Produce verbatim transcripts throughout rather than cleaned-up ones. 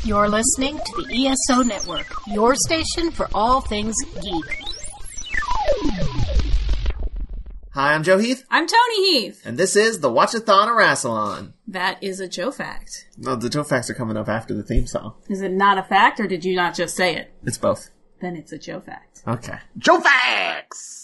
You're listening to the E S O Network, your station for all things geek. Hi, I'm Joe Heath. I'm Tony Heath. And this is the Watchathon or Rassalon. That is a Joe fact. No, the Joe facts are coming up after the theme song. Is it not a fact, or did you not just say it? It's both. Then it's a Joe fact. Okay. Joe facts!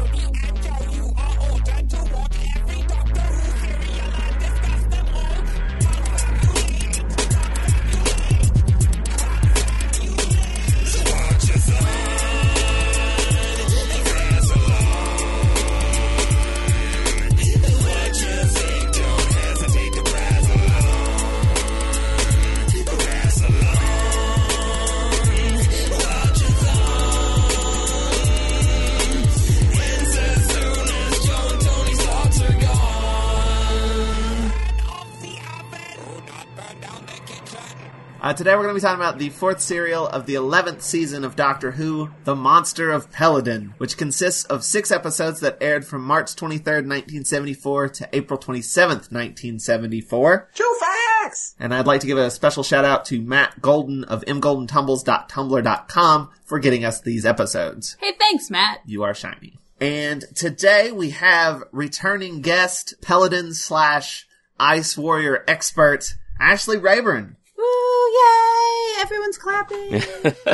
Uh, today we're going to be talking about the fourth serial of the eleventh season of Doctor Who, The Monster of Peladon, which consists of six episodes that aired from March twenty-third, nineteen seventy-four to April twenty-seventh, nineteen seventy-four. True facts! And I'd like to give a special shout out to Matt Golden of m golden tumbles dot tumblr dot com for getting us these episodes. Hey, thanks, Matt. You are shiny. And today we have returning guest, Peladon slash Ice Warrior expert, Ashley Rayburn. Woo, yay! Everyone's clapping.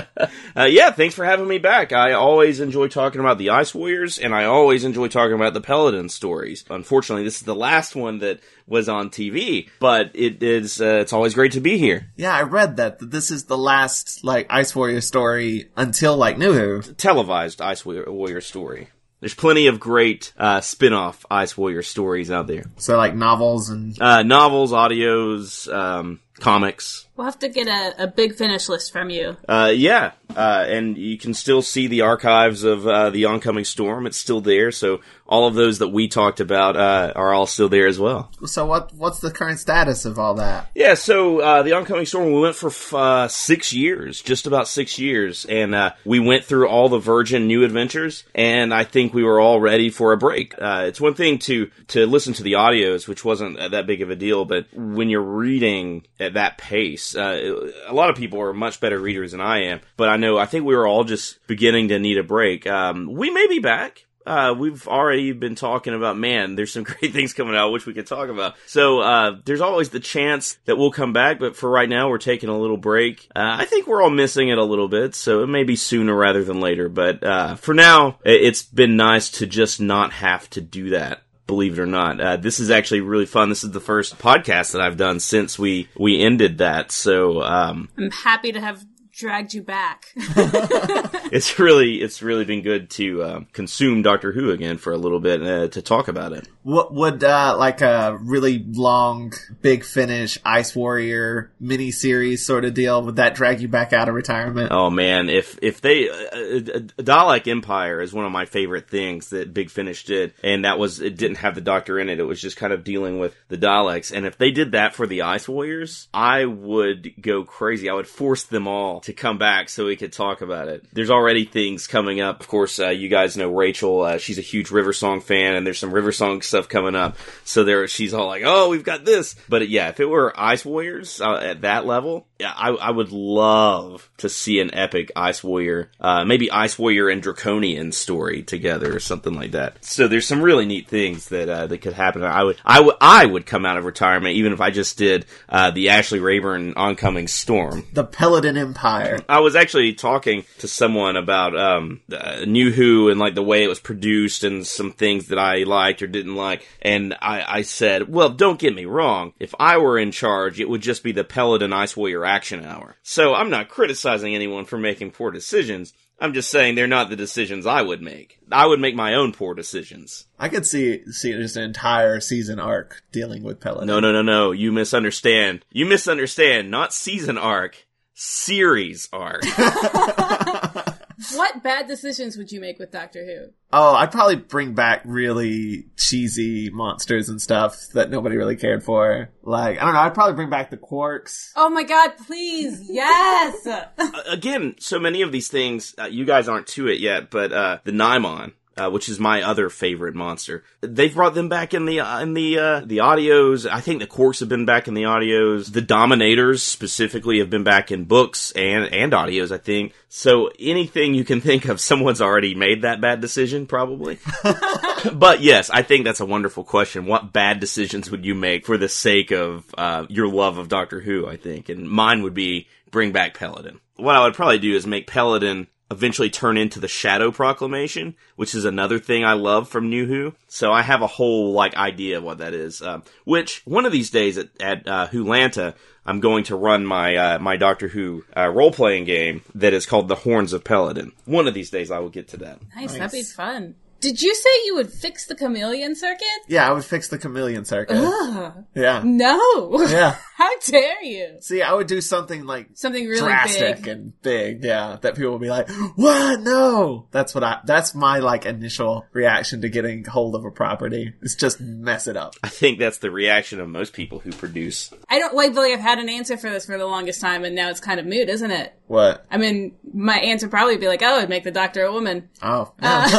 uh, yeah, thanks for having me back. I always enjoy talking about the Ice Warriors, and I always enjoy talking about the Peladon stories. Unfortunately, this is the last one that was on T V, but it is, uh, it's always great to be here. Yeah, I read that, that this is the last, like, Ice Warrior story until, like, New Who. Televised Ice Warrior story. There's plenty of great uh, spin-off Ice Warrior stories out there. So, like, novels and... Uh, novels, audios, um, comics. We'll have to get a, a big finish list from you. Uh, yeah, uh, and you can still see the archives of uh, The Oncoming Storm. It's still there, so all of those that we talked about uh, are all still there as well. So what what's the current status of all that? Yeah, so uh, The Oncoming Storm, we went for uh, six years, just about six years, and uh, we went through all the Virgin New Adventures, and I think we were all ready for a break. Uh, it's one thing to, to listen to the audios, which wasn't that big of a deal, but when you're reading at that pace, uh, a lot of people are much better readers than I am, but I know, I think we were all just beginning to need a break. Um, we may be back. Uh, we've already been talking about, man, there's some great things coming out, which we could talk about. So, uh, there's always the chance that we'll come back, but for right now, we're taking a little break. Uh, I think we're all missing it a little bit, so it may be sooner rather than later, but, uh, for now, it's been nice to just not have to do that. Believe it or not. Uh, this is actually really fun. This is the first podcast that I've done since we, we ended that. So, um, I'm happy to have dragged you back. it's really, it's really been good to, uh, consume Doctor Who again for a little bit, uh, to talk about it. What would, uh, like a really long, big finish Ice Warrior miniseries sort of deal, would that drag you back out of retirement? Oh man, if, if they, uh, Dalek Empire is one of my favorite things that Big Finish did, and that was, it didn't have the Doctor in it, it was just kind of dealing with the Daleks, and if they did that for the Ice Warriors, I would go crazy. I would force them all to come back so we could talk about it. There's already things coming up. Of course, uh, you guys know Rachel. Uh, she's a huge River Song fan, and there's some River Song stuff coming up. So there, she's all like, "Oh, we've got this." But yeah, if it were Ice Warriors uh, at that level, yeah, I, I would love to see an epic Ice Warrior, uh, maybe Ice Warrior and Draconian story together or something like that. So there's some really neat things that uh, that could happen. I would, I would, I would come out of retirement even if I just did uh, the Ashley Rayburn Oncoming Storm, the Peladon Empire. I was actually talking to someone about um, uh, New Who and like the way it was produced and some things that I liked or didn't like, and I, I said, well, don't get me wrong, if I were in charge, it would just be the Peladon Ice Warrior Action Hour. So I'm not criticizing anyone for making poor decisions. I'm just saying they're not the decisions I would make. I would make my own poor decisions. I could see see just an entire season arc dealing with Peladon. No, no, no, no. You misunderstand. You misunderstand. Not season arc. Series arc. What bad decisions would you make with Doctor Who? Oh, I'd probably bring back really cheesy monsters and stuff that nobody really cared for. Like, I don't know, I'd probably bring back the Quarks. Oh my god, please, yes! uh, again, so many of these things, uh, you guys aren't to it yet, but uh, the Naimon. uh, which is my other favorite monster. They've brought them back in the uh, in the uh, the audios. I think the Quarks have been back in the audios. The Dominators specifically have been back in books and and audios, I think. So anything you can think of, someone's already made that bad decision, probably. But yes, I think that's a wonderful question. What bad decisions would you make for the sake of uh, your love of Doctor Who, I think? And mine would be bring back Peladon. What I would probably do is make Peladon eventually turn into the Shadow Proclamation, which is another thing I love from New Who. So I have a whole, like, idea of what that is. Um, which, one of these days at, at uh, Wholanta, I'm going to run my uh, my Doctor Who uh, role-playing game that is called The Horns of Peladon. One of these days I will get to that. Nice, Nice. that'd be fun. Did you say you would fix the chameleon circuit? Yeah, I would fix the chameleon circuit. Ugh. Yeah. No. Yeah. How dare you? See, I would do something like Something really drastic big. and big, yeah, that people would be like, what? No! That's what I, that's my, like, initial reaction to getting hold of a property. It's just mess it up. I think that's the reaction of most people who produce. I don't like, like I've had an answer for this for the longest time, and now it's kind of moot, isn't it? What? I mean, my answer would probably be like, oh, it'd make the Doctor a woman. Oh. Yeah.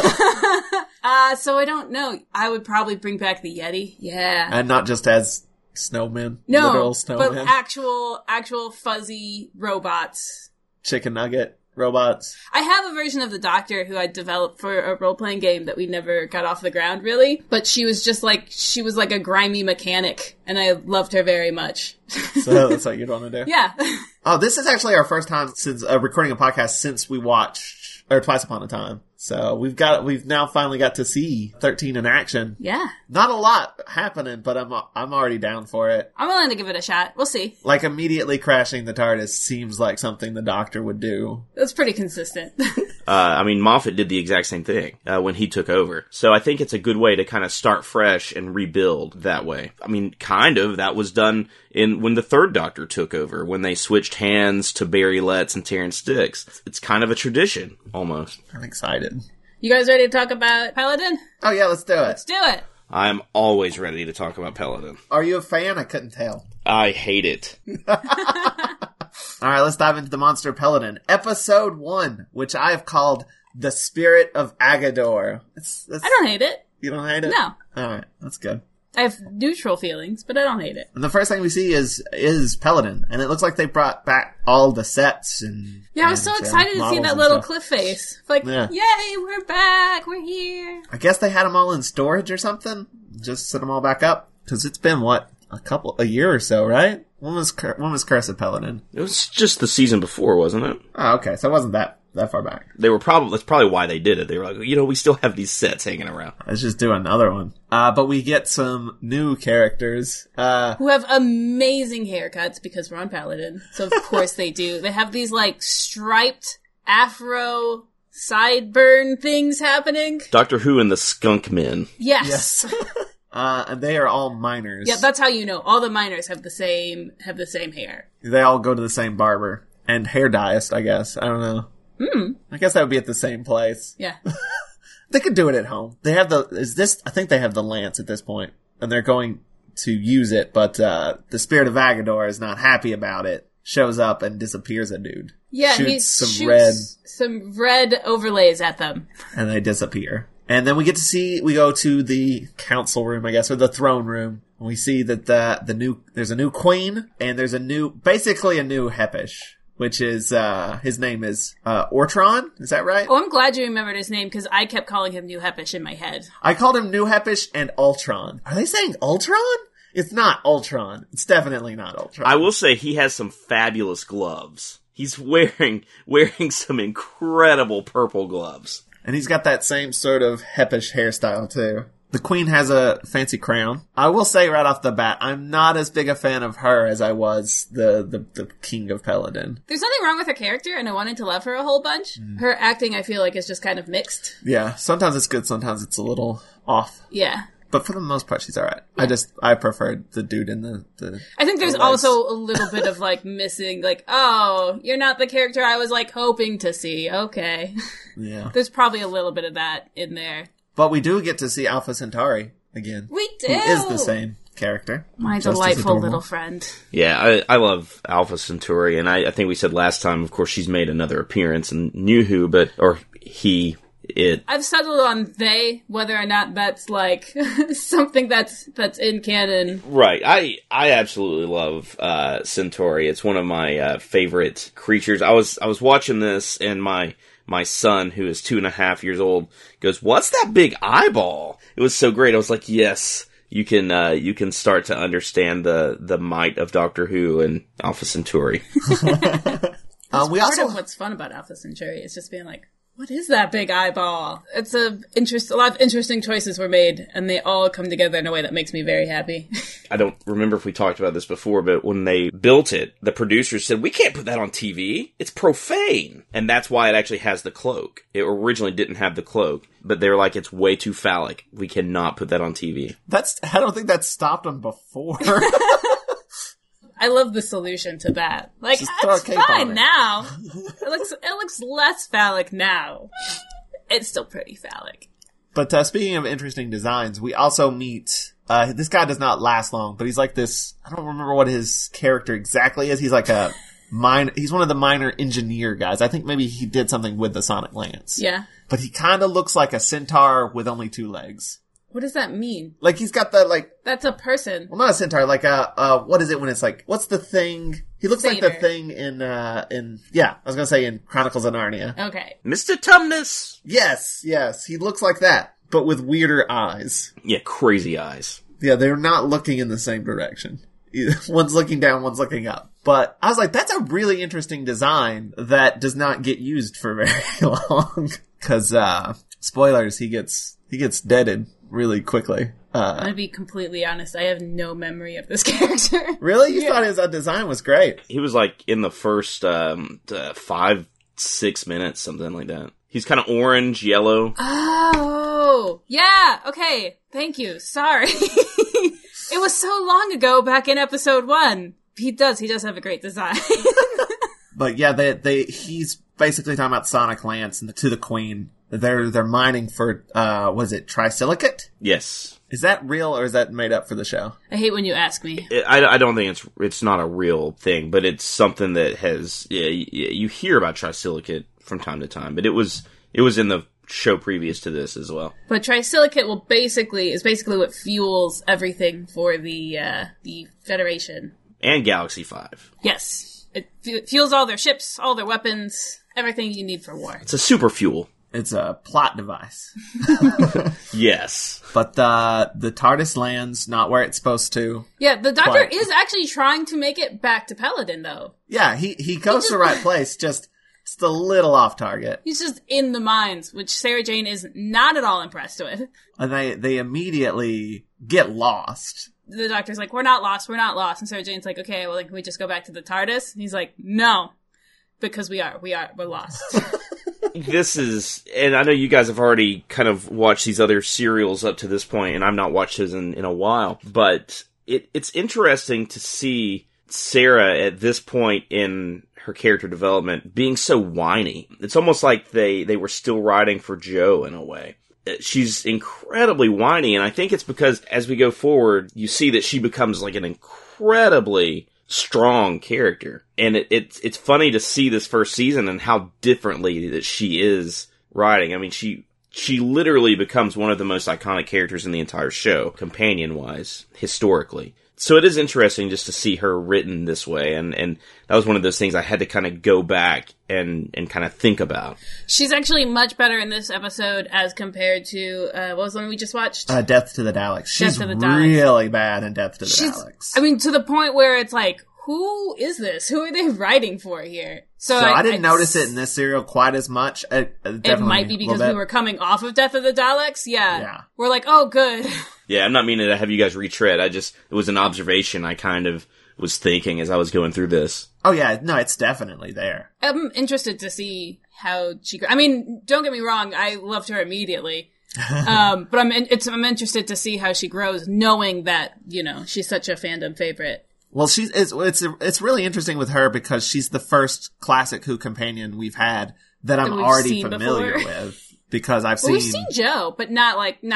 Uh, so I don't know. I would probably bring back the Yeti. Yeah. And not just as snowmen. No, Literal but snowmen. actual, actual fuzzy robots. Chicken nugget robots. I have a version of the Doctor who I developed for a role-playing game that we never got off the ground, really. But she was just like, she was like a grimy mechanic, and I loved her very much. So that's what you'd want to do? Yeah. Oh, this is actually our first time since uh, recording a podcast since we watched, or Twice Upon a Time. So we've got, we've now finally got to see thirteen in action. Yeah. Not a lot happening, but I'm, I'm already down for it. I'm willing to give it a shot. We'll see. Like, immediately crashing the TARDIS seems like something the Doctor would do. That's pretty consistent. Uh, I mean, Moffat did the exact same thing uh, when he took over. So I think it's a good way to kind of start fresh and rebuild that way. I mean, kind of. That was done in when the third Doctor took over, when they switched hands to Barry Letts and Terrence Dicks. It's kind of a tradition, almost. I'm excited. You guys ready to talk about Peladon? Oh yeah, let's do it. Let's do it. I'm always ready to talk about Peladon. Are you a fan? I couldn't tell. I hate it. Alright, let's dive into the Monster Peladon. Episode one, which I have called The Spirit of Agador. It's, it's, I don't hate it. You don't hate it? No. Alright, that's good. I have neutral feelings, but I don't hate it. And the first thing we see is is Peladon, and it looks like they brought back all the sets and Yeah, I was so and, uh, excited to see models that and little stuff. cliff face. Like, Yeah. yay, we're back, we're here. I guess they had them all in storage or something. Just set them all back up because it's been what a couple a year or so, right? When was Cur- when was Curse of Peladon? It was just the season before, wasn't it? Oh, okay, so it wasn't that that far back. They were probably, that's probably why they did it. They were like, you know, we still have these sets hanging around. Let's just do another one. Uh, but we get some new characters. Uh, Who have amazing haircuts because we're on Paladin. So of course they do. They have these like striped afro sideburn things happening. Doctor Who and the Skunk Men. Yes. yes. uh, and they are all miners. Yeah, that's how you know. All the miners have the same have the same hair. They all go to the same barber and hair dyist, I guess. I don't know. Hmm. I guess that would be at the same place. Yeah. They could do it at home. They have the, is this, I think they have the lance at this point, and they're going to use it, but, uh, the Spirit of Agador is not happy about it, shows up and disappears a dude. Yeah, Shoots he some shoots red, some red overlays at them. and they disappear. And then we get to see, we go to the council room, I guess, or the throne room, and we see that the, the new, there's a new queen, and there's a new, basically a new Hepish. Which is, uh, his name is, uh, Ortron? Is that right? Oh, I'm glad you remembered his name because I kept calling him New Hepish in my head. I called him New Hepish and Ultron. Are they saying Ultron? It's not Ultron. It's definitely not Ultron. I will say he has some fabulous gloves. He's wearing, wearing some incredible purple gloves. And he's got that same sort of Hepish hairstyle too. The queen has a fancy crown. I will say right off the bat, I'm not as big a fan of her as I was the, the, the king of Peladon. There's nothing wrong with her character, and I wanted to love her a whole bunch. Mm. Her acting, I feel like, is just kind of mixed. Yeah, sometimes it's good, sometimes it's a little off. Yeah. But for the most part, she's alright. I just, I preferred the dude in the, the I think there's the legs. also a little bit of, like, missing, like, oh, you're not the character I was, like, hoping to see. Okay. Yeah. There's probably a little bit of that in there. But we do get to see Alpha Centauri again. We do! Who is the same character. My just as delightful adorable. little friend. Yeah, I, I love Alpha Centauri, and I, I think we said last time, of course, she's made another appearance in New Who, but, or he it. I've settled on they, whether or not that's like something that's that's in canon. Right. I I absolutely love uh, Centauri. It's one of my uh, favorite creatures. I was I was watching this, and my my son, who is two and a half years old, goes, "What's that big eyeball?" It was so great. I was like, "Yes." You can uh, you can start to understand the, the might of Doctor Who and Alpha Centauri. uh, we Part also of what's fun about Alpha Centauri is just being like, what is that big eyeball? It's a interest. A lot of interesting choices were made, and they all come together in a way that makes me very happy. I don't remember if we talked about this before, but when they built it, the producers said, "We can't put that on T V. It's profane." And that's why it actually has the cloak. It originally didn't have the cloak, but they were like, "It's way too phallic. We cannot put that on T V." that's I don't think that stopped them before. I love the solution to that. Like, Just throw a it's cape on fine it. now. It looks it looks less phallic now. It's still pretty phallic. But uh, speaking of interesting designs, we also meet. Uh, this guy does not last long, but he's like this. I don't remember what his character exactly is. He's like a minor. He's one of the minor engineer guys. I think maybe he did something with the Sonic Lance. Yeah. But he kind of looks like a centaur with only two legs. What does that mean? Like he's got the like. That's a person. Well, not a centaur. Like a. Uh, what is it when it's like? What's the thing? He looks like the Satyr. thing in. uh In yeah, I was gonna say in Chronicles of Narnia. Okay. Mister Tumnus! Yes, yes, he looks like that, but with weirder eyes. Yeah, crazy eyes. Yeah, they're not looking in the same direction. One's looking down, one's looking up. But I was like, that's a really interesting design that does not get used for very long. Cause, uh, spoilers, he gets, he gets deaded really quickly. I'm Uh, gonna be completely honest. I have no memory of this character. really? You thought his uh, design was great? He was like in the first um, uh, five, six minutes, something like that. He's kind of orange, yellow. Oh, yeah. Okay. Thank you. Sorry. It was so long ago back in episode one. He does. He does have a great design. But yeah, they, they, he's basically talking about Sonic Lance and to the Queen. They're, they're mining for, uh, was it trisilicate? Yes. Is that real or is that made up for the show? I hate when you ask me. I, I don't think it's it's not a real thing, but it's something that has yeah, you, you hear about trisilicate from time to time, but it was it was in the show previous to this as well. But trisilicate will basically is basically what fuels everything for the uh, the Federation. And Galaxy five. Yes, it fu- fuels all their ships, all their weapons, everything you need for war. It's a super fuel. It's a plot device. Yes. But the the TARDIS lands not where it's supposed to. Yeah, the Doctor But- is actually trying to make it back to Peladon, though. Yeah, he, he goes to the right place, just just a little off target. He's just in the mines, which Sarah Jane is not at all impressed with. And they, they immediately get lost. The Doctor's like, we're not lost, we're not lost. And Sarah Jane's like, okay, well, then can we just go back to the TARDIS? And he's like, no, because we are, we are, we're lost. This is, and I know you guys have already kind of watched these other serials up to this point, and I've not watched his in, in a while, but it, it's interesting to see Sarah at this point in her character development being so whiny. It's almost like they, they were still writing for Joe in a way. She's incredibly whiny, and I think it's because as we go forward, you see that she becomes like an incredibly strong character. And it, it's it's funny to see this first season and how differently that she is writing. I mean, she she literally becomes one of the most iconic characters in the entire show, companion-wise, historically. So it is interesting just to see her written this way, and, and that was one of those things I had to kind of go back and, and kind of think about. She's actually much better in this episode as compared to, uh, what was the one we just watched? Uh, Death to the Daleks. She's to the Daleks. really bad in Death to the She's, Daleks. I mean, to the point where it's like, who is this? Who are they writing for here? so I, I didn't notice it in this serial quite as much. Uh, It might be because we were coming off of Death of the Daleks. Yeah. Yeah. We're like, oh, good. Yeah, I'm not meaning to have you guys retread. I just, it was an observation I kind of was thinking as I was going through this. Oh yeah, no, it's definitely there. I'm interested to see how she, I mean, don't get me wrong. I loved her immediately. um, but I'm, in, it's, I'm interested to see how she grows knowing that, you know, she's such a fandom favorite. Well, she's it's it's it's really interesting with her because she's the first classic Who companion we've had that I'm That we've already seen familiar before. with because I've Well, seen, we've seen Joe, but not like, not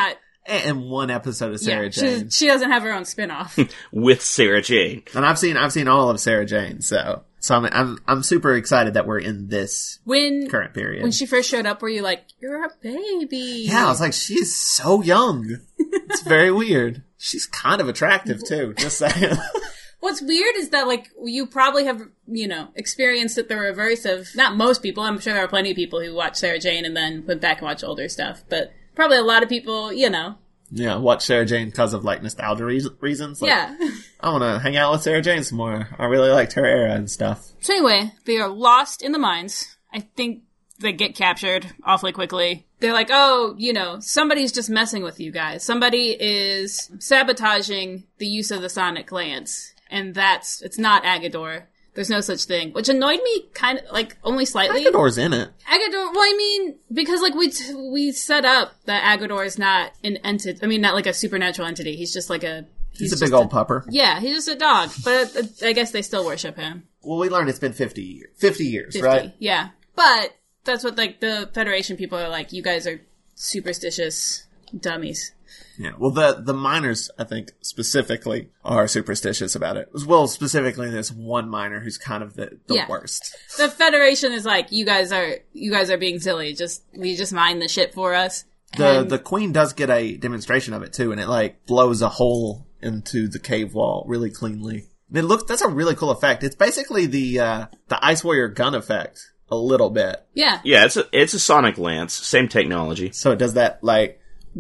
and one episode of Sarah yeah, Jane. she's, she doesn't have her own spin-off. With Sarah Jane. And I've seen I've seen all of Sarah Jane, so so I'm I'm I'm super excited that we're in this When current period. when she first showed up, were you like, you're a baby? Yeah, I was like, she's so young. It's very weird. She's kind of attractive too, just saying. What's weird is that, like, you probably have, you know, experienced it the reverse of, not most people, I'm sure there are plenty of people who watch Sarah Jane and then went back and watch older stuff, but probably a lot of people, you know. Yeah, watch Sarah Jane because of, like, nostalgia re- reasons. Like, yeah. I want to hang out with Sarah Jane some more. I really liked her era and stuff. So anyway, they are lost in the mines. I think they get captured awfully quickly. They're like, oh, you know, somebody's just messing with you guys. Somebody is sabotaging the use of the sonic lance. And that's, it's not Agador. There's no such thing. Which annoyed me kind of, like, only slightly. Agador's in it. Agador, well, I mean, because, like, we t- we set up that Agador is not an entity. I mean, not like a supernatural entity. He's just like a... He's, he's a big old a, pupper. Yeah, he's just a dog. But uh, I guess they still worship him. Well, we learned it's been fifty years. fifty years, fifty, right? Yeah. But that's what, like, the Federation people are like, you guys are superstitious dummies. Yeah, well, the the miners, I think, specifically, are superstitious about it. Well, specifically, there's one miner who's kind of the, the yeah. worst. The Federation is like, you guys are you guys are being silly. Just we just mine the shit for us. The and- the Queen does get a demonstration of it too, and it like blows a hole into the cave wall really cleanly. It looks that's a really cool effect. It's basically the uh, the Ice Warrior gun effect a little bit. Yeah, yeah. It's a it's a sonic lance, same technology. So it does that like.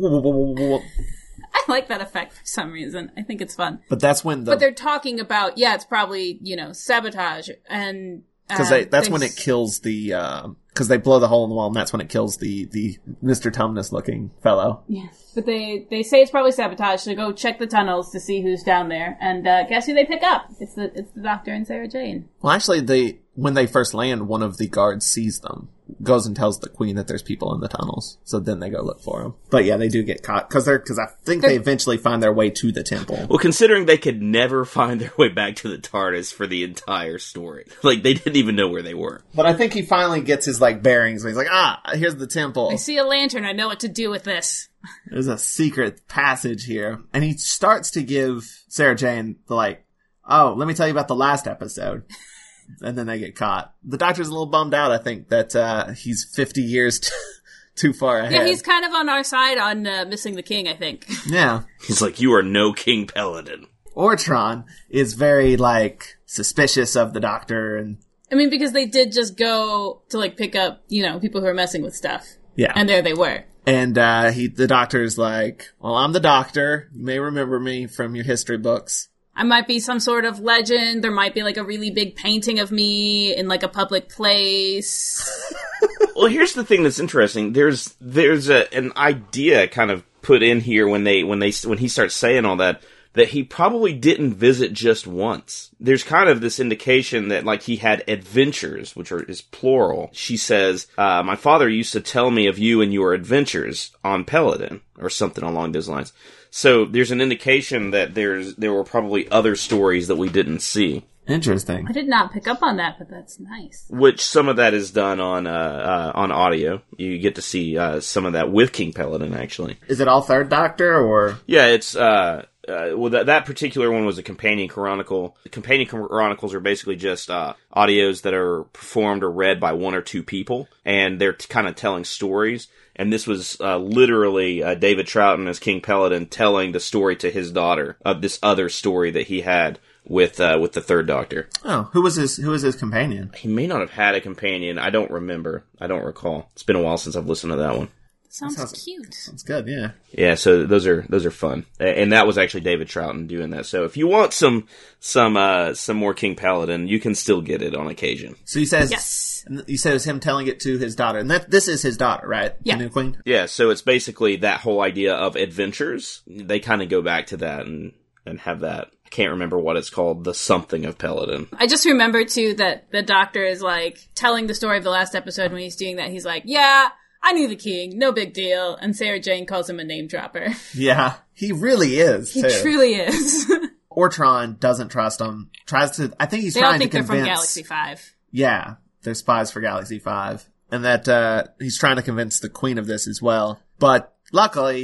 I like that effect for some reason. I think it's fun. But that's when the... But they're talking about, yeah, it's probably, you know, sabotage and... Because uh, that's when it kills the... Because uh, they blow the hole in the wall, and that's when it kills the, the Mister Tumnus-looking fellow. Yeah. But they, they say it's probably sabotage, so go check the tunnels to see who's down there. And uh, guess who they pick up? It's the it's the Doctor and Sarah Jane. Well, actually, they when they first land, one of the guards sees them. Goes and tells the Queen that there's people in the tunnels. So then they go look for them. But yeah, they do get caught. Because they're because I think they're, they eventually find their way to the temple. Well, considering they could never find their way back to the TARDIS for the entire story. Like, they didn't even know where they were. But I think he finally gets his, like, bearings. And he's like, ah, here's the temple. I see a lantern. I know what to do with this. There's a secret passage here. And he starts to give Sarah Jane the, like, oh, let me tell you about the last episode. And then they get caught. The Doctor's a little bummed out, I think, that uh, he's fifty years t- too far ahead. Yeah, he's kind of on our side on uh, missing the king, I think. Yeah. He's like, you are no King Peladon. Ortron is very, like, suspicious of the Doctor. And I mean, because they did just go to, like, pick up, you know, people who are messing with stuff. Yeah. And there they were. And uh, he, the Doctor's like, well, I'm the Doctor. You may remember me from your history books. I might be some sort of legend. There might be like a really big painting of me in like a public place. Well, here's the thing that's interesting. There's there's a, an idea kind of put in here when they when they when he starts saying all that that he probably didn't visit just once. There's kind of this indication that like he had adventures, which are is plural. She says, uh, "My father used to tell me of you and your adventures on Peladon," or something along those lines. So there's an indication that there's there were probably other stories that we didn't see. Interesting. I did not pick up on that, but that's nice. Which some of that is done on uh, uh, on audio. You get to see uh, some of that with King Peladon, actually. Is it all Third Doctor, or...? Yeah, it's... Uh, uh, well, that, that particular one was a companion chronicle. The companion chronicles are basically just uh, audios that are performed or read by one or two people, and they're t- kind of telling stories. And this was uh, literally uh, David Troughton as King Peladon telling the story to his daughter of this other story that he had with uh, with the Third Doctor. Oh, who was his who was his companion? He may not have had a companion. I don't remember. I don't recall. It's been a while since I've listened to that one. Sounds, sounds cute. Sounds good, yeah. Yeah, so those are those are fun, and that was actually David Troughton doing that. So if you want some some uh, some more King Peladon, you can still get it on occasion. So he says, yes. You said it was him telling it to his daughter, and that this is his daughter, right? Yeah. The new queen. Yeah, so it's basically that whole idea of adventures. They kind of go back to that and and have that. I can't remember what it's called, the something of Peladon. I just remember too that the Doctor is like telling the story of the last episode. When he's doing that, he's like, "Yeah, I knew the king, no big deal." And Sarah Jane calls him a name dropper. Yeah, he really is. He too. truly is. Ortron doesn't trust him. Tries to. I think he's they trying all think to convince. they're from Galaxy Five. Yeah, they're spies for Galaxy Five, and that uh he's trying to convince the Queen of this as well. But luckily,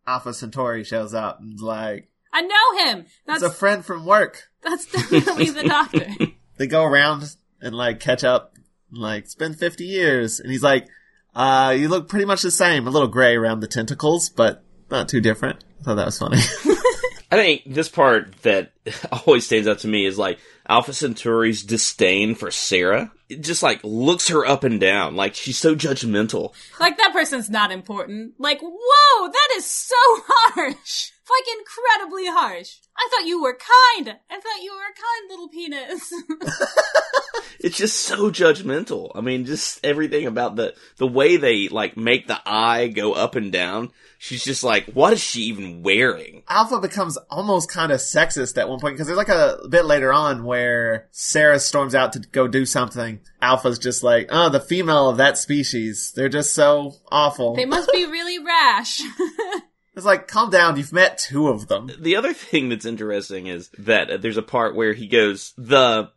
Alpha Centauri shows up and is like, I know him! That's it's a friend from work. That's definitely the Doctor. They go around and, like, catch up. And, like, it's been fifty years. And he's like, uh, you look pretty much the same. A little gray around the tentacles, but not too different. I thought that was funny. I think this part that always stands out to me is, like, Alpha Centauri's disdain for Sarah. It just, like, looks her up and down. Like, she's so judgmental. Like, that person's not important. Like, whoa, that is so harsh. Like, incredibly harsh. I thought you were kind. I thought you were a kind little penis. It's just so judgmental. I mean, just everything about the, the way they, like, make the eye go up and down. She's just like, what is she even wearing? Alpha becomes almost kind of sexist at one point, because there's like a bit later on where Sarah storms out to go do something. Alpha's just like, oh, the female of that species. They're just so awful. They must be really rash. It's like, calm down, you've met two of them. The other thing that's interesting is that there's a part where he goes, the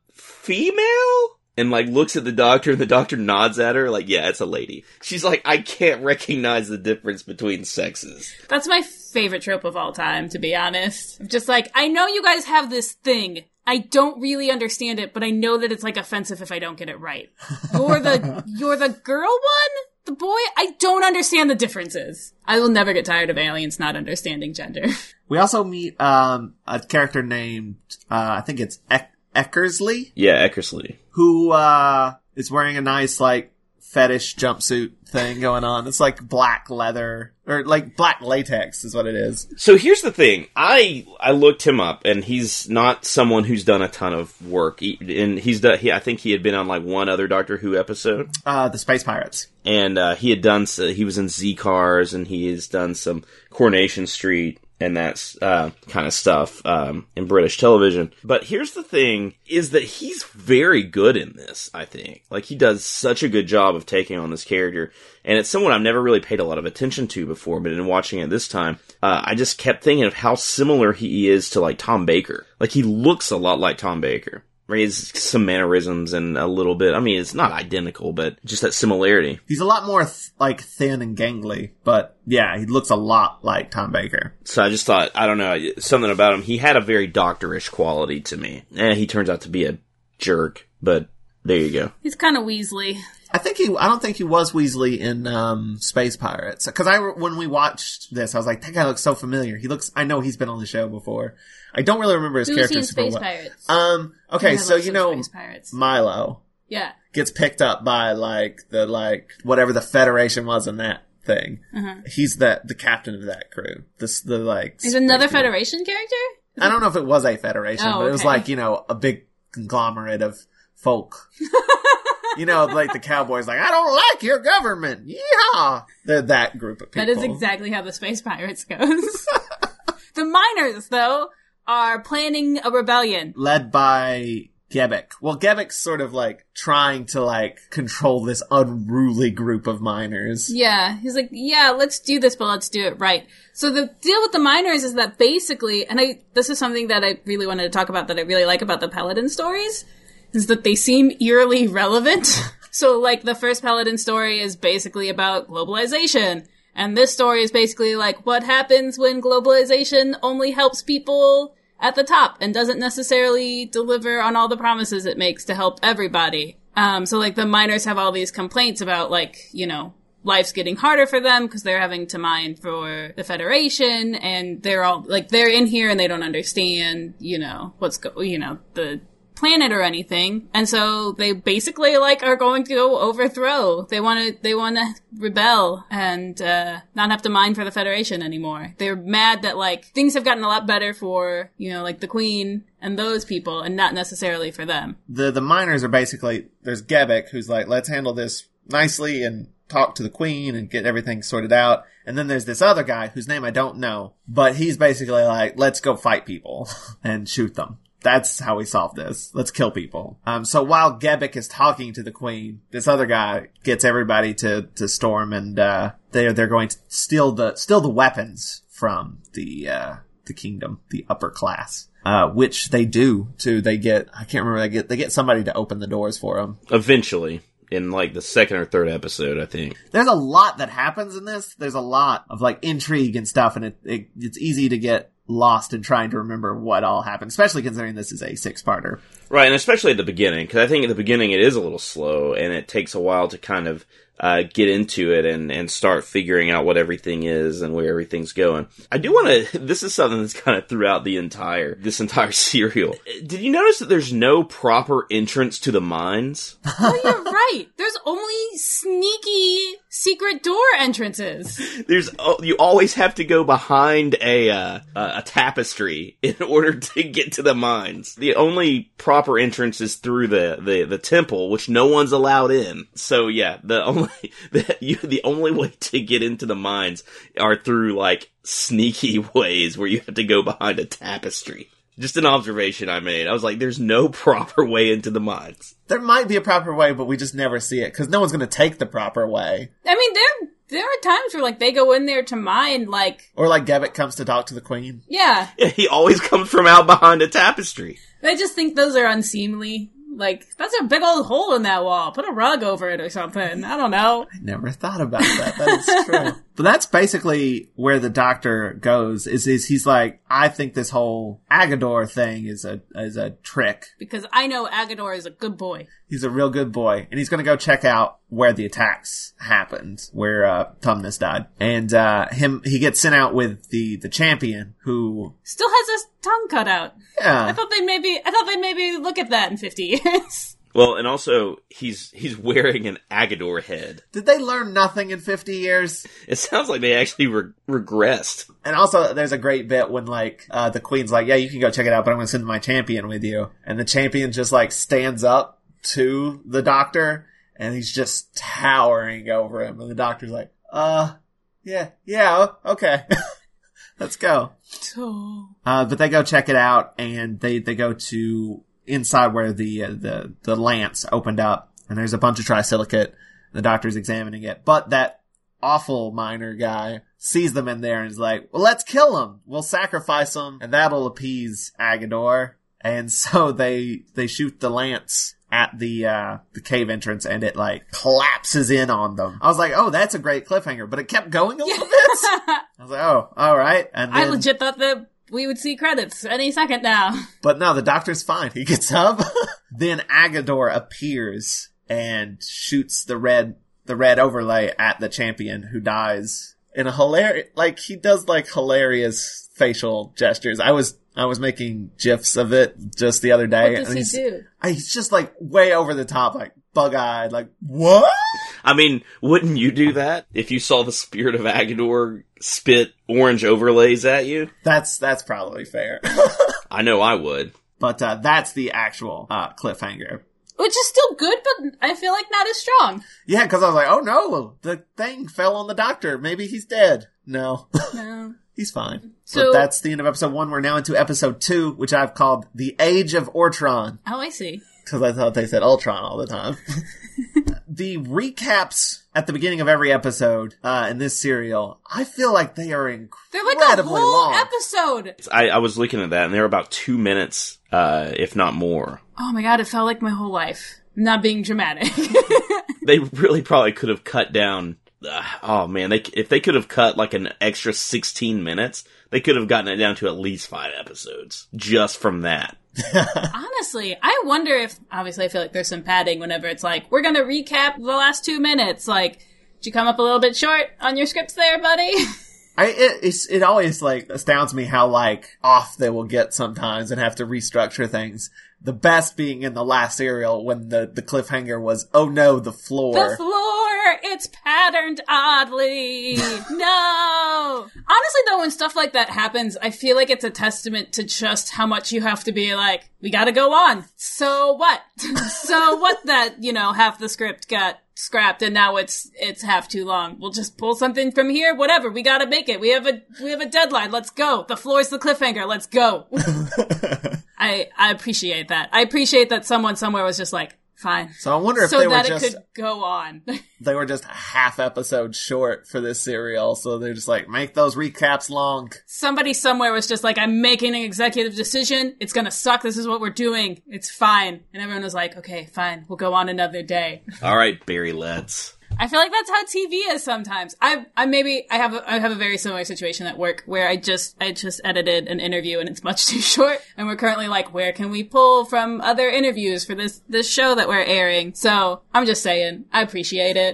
female? And, like, looks at the Doctor, and the Doctor nods at her, like, yeah, it's a lady. She's like, I can't recognize the difference between sexes. That's my favorite trope of all time, to be honest. Just like, I know you guys have this thing. I don't really understand it, but I know that it's, like, offensive if I don't get it right. You're the, you're the girl one? The boy? I don't understand the differences. I will never get tired of aliens not understanding gender. We also meet, um, a character named, uh, I think it's Ek- Eckersley? Yeah, Eckersley. Who, uh, is wearing a nice, like, fetish jumpsuit thing going on. It's like black leather, or like black latex is what it is. So here's the thing. I I looked him up, and he's not someone who's done a ton of work. He, and he's done, he, I think he had been on like one other Doctor Who episode. Uh, the Space Pirates. And uh, he had done, so he was in Z-Cars, and he has done some Coronation Street and that's uh, kind of stuff um, in British television. But here's the thing, is that he's very good in this, I think. Like, he does such a good job of taking on this character. And it's someone I've never really paid a lot of attention to before, but in watching it this time, uh, I just kept thinking of how similar he is to, like, Tom Baker. Like, he looks a lot like Tom Baker. He has some mannerisms and a little bit, I mean, it's not identical, but just that similarity. He's a lot more, th- like, thin and gangly, but yeah, he looks a lot like Tom Baker. So I just thought, I don't know, something about him. He had a very doctorish quality to me. And he turns out to be a jerk, but there you go. He's kind of Weasley. I think he, I don't think he was Weasley in, um, Space Pirates. Cause I, when we watched this, I was like, that guy looks so familiar. He looks, I know he's been on the show before. I don't really remember his Who character. Who's he in Space Pirates? Um, okay, so you know, Milo. Yeah. Gets picked up by, like, the, like, whatever the Federation was in that thing. Uh-huh. He's the, the captain of that crew. This, the, like... He's another Federation character? I don't know if it was a Federation, oh, but okay. It was like, you know, a big conglomerate of folk. You know, like the cowboys, like, I don't like your government. Yeah. They're that group of people. That is exactly how the Space Pirates goes. The miners, though, are planning a rebellion. Led by Gebek. Well, Gebek's sort of like trying to like control this unruly group of miners. Yeah. He's like, yeah, let's do this, but let's do it right. So the deal with the miners is that basically, and I, this is something that I really wanted to talk about that I really like about the Paladin stories, is that they seem eerily relevant. So like the first Paladin story is basically about globalization. And this story is basically like what happens when globalization only helps people at the top and doesn't necessarily deliver on all the promises it makes to help everybody. Um, so like the miners have all these complaints about like, you know, life's getting harder for them because they're having to mine for the Federation and they're all like, they're in here and they don't understand, you know, what's go, you know, the planet or anything. And so they basically like are going to go overthrow. They want to, they want to rebel and, uh, not have to mine for the Federation anymore. They're mad that like things have gotten a lot better for, you know, like the Queen and those people and not necessarily for them. The, the miners are basically, there's Gebek who's like, let's handle this nicely and talk to the Queen and get everything sorted out. And then there's this other guy whose name I don't know, but he's basically like, let's go fight people and shoot them. That's how we solve this. Let's kill people. Um, so while Gebek is talking to the Queen, this other guy gets everybody to, to storm and, uh, they're, they're going to steal the, steal the weapons from the, uh, the kingdom, the upper class. Uh, which they do too. They get, I can't remember, they get, they get somebody to open the doors for them. Eventually. in like the second or third episode, I think. There's a lot that happens in this. There's a lot of like intrigue and stuff, and it, it it's easy to get lost in trying to remember what all happened, especially considering this is a six-parter. Right, and especially at the beginning, because I think at the beginning it is a little slow, and it takes a while to kind of uh, get into it and, and start figuring out what everything is and where everything's going. I do want to, this is something that's kind of throughout the entire, this entire serial. Did you notice that there's no proper entrance to the mines? Oh, you're right. There's only sneaky secret door entrances. There's, oh, you always have to go behind a, uh, a tapestry in order to get to the mines. The only proper entrance is through the, the, the temple, which no one's allowed in. So yeah, the only, the, you, the only way to get into the mines are through like sneaky ways where you have to go behind a tapestry. Just an observation I made. I was like, there's no proper way into the mines. There might be a proper way, but we just never see it, because no one's going to take the proper way. I mean, there there are times where, like, they go in there to mine, like... Or, like, Gevitt comes to talk to the queen. Yeah. Yeah, he always comes from out behind a tapestry. I just think those are unseemly. Like, that's a big old hole in that wall. Put a rug over it or something. I don't know. I never thought about that. That is true. But that's basically where the doctor goes, is, is he's like, I think this whole Agador thing is a is a trick. Because I know Agador is a good boy. He's a real good boy. And he's going to go check out where the attacks happened, where uh, Tumnus died. And uh, him he gets sent out with the, the champion, who... Still has his tongue cut out. Yeah. I thought they maybe I thought they maybe look at that in fifty years. Well, and also, he's he's wearing an Agador head. Did they learn nothing in fifty years? It sounds like they actually re- regressed. And also, there's a great bit when, like, uh, the queen's like, yeah, you can go check it out, but I'm going to send my champion with you. And the champion just, like, stands up to the doctor, and he's just towering over him. And the doctor's like, uh, yeah, yeah, okay. Let's go. So... Uh, but they go check it out, and they, they go to inside where the, uh, the, the lance opened up, and there's a bunch of trisilicate. The doctor's examining it, but that awful miner guy sees them in there and is like, well, let's kill him. We'll sacrifice him, and that'll appease Agador. And so they, they shoot the lance at the, uh, the cave entrance, and it, like, collapses in on them. I was like, oh, that's a great cliffhanger, but it kept going a little bit. I was like, oh, alright. And then, I legit thought that we would see credits any second now. But no, the doctor's fine. He gets up. Then Agador appears and shoots the red, the red overlay at the champion, who dies in a hilarious, like, he does, like, hilarious facial gestures. I was, I was making GIFs of it just the other day. What does and he he's, do? He's just, like, way over the top, like, bug-eyed, like, what? I mean, wouldn't you do that if you saw the spirit of Agador spit orange overlays at you? That's, that's probably fair. I know I would. But, uh, that's the actual, uh, cliffhanger. Which is still good, but I feel like not as strong. Yeah, cause I was like, oh no, the thing fell on the doctor. Maybe he's dead. No. No. He's fine. So but that's the end of episode one. We're now into episode two, which I've called The Age of Ortron. Oh, I see. Because I thought they said Ultron all the time. The recaps at the beginning of every episode uh, in this serial, I feel like they are incredibly They're like a whole long. episode. I, I was looking at that, and they're about two minutes, uh, if not more. Oh my god, it felt like my whole life. I'm not being dramatic. They really probably could have cut down... Uh, oh man, they if they could have cut like an extra sixteen minutes, they could have gotten it down to at least five episodes just from that. Honestly, I wonder if, obviously I feel like there's some padding whenever it's like, we're gonna recap the last two minutes. Like, did you come up a little bit short on your scripts there, buddy? I, it, it's, it always, like, astounds me how, like, off they will get sometimes and have to restructure things. The best being in the last serial when the, the cliffhanger was, oh no, the floor. The floor! It's patterned oddly! No! Honestly though, when stuff like that happens, I feel like it's a testament to just how much you have to be like, we gotta go on. So what? So what that, you know, half the script got scrapped and now it's it's half too long. We'll just pull something from here, whatever. We gotta make it. We have a we have a deadline. Let's go. The floor's the cliffhanger. Let's go. I I appreciate that. I appreciate that someone somewhere was just like, Fine. So I wonder if so they were that just it could go on. they were just a half episode short for this serial, so they're just like, make those recaps long. Somebody somewhere was just like, I'm making an executive decision. It's gonna suck. This is what we're doing. It's fine. And everyone was like, okay, fine. We'll go on another day. All right, Barry, let's. I feel like that's how T V is sometimes. I I maybe I have a, I have a very similar situation at work where I just I just edited an interview and it's much too short, and we're currently like, where can we pull from other interviews for this this show that we're airing? So I'm just saying, I appreciate it.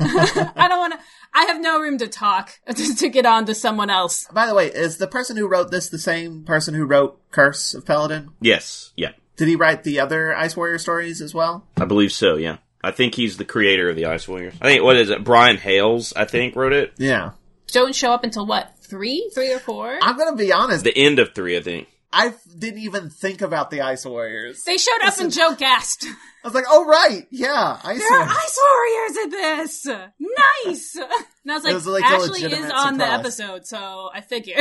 I don't want to. I have no room to talk to, to get on to someone else. By the way, is the person who wrote this the same person who wrote Curse of Peladon? Yes, yeah. Did he write the other Ice Warrior stories as well? I believe so, yeah. I think he's the creator of the Ice Warriors. I think, what is it? Brian Hales, I think, wrote it. Yeah. Don't show up until what? Three? Three or four? I'm going to be honest. The end of three, I think. I didn't even think about the Ice Warriors. They showed up Listen, and Joe gasped. I was like, oh, right. Yeah. Ice There are Warriors. Ice Warriors in this! Nice! And I was like, was like a Ashley is legitimate on the surprise. episode, so I figured.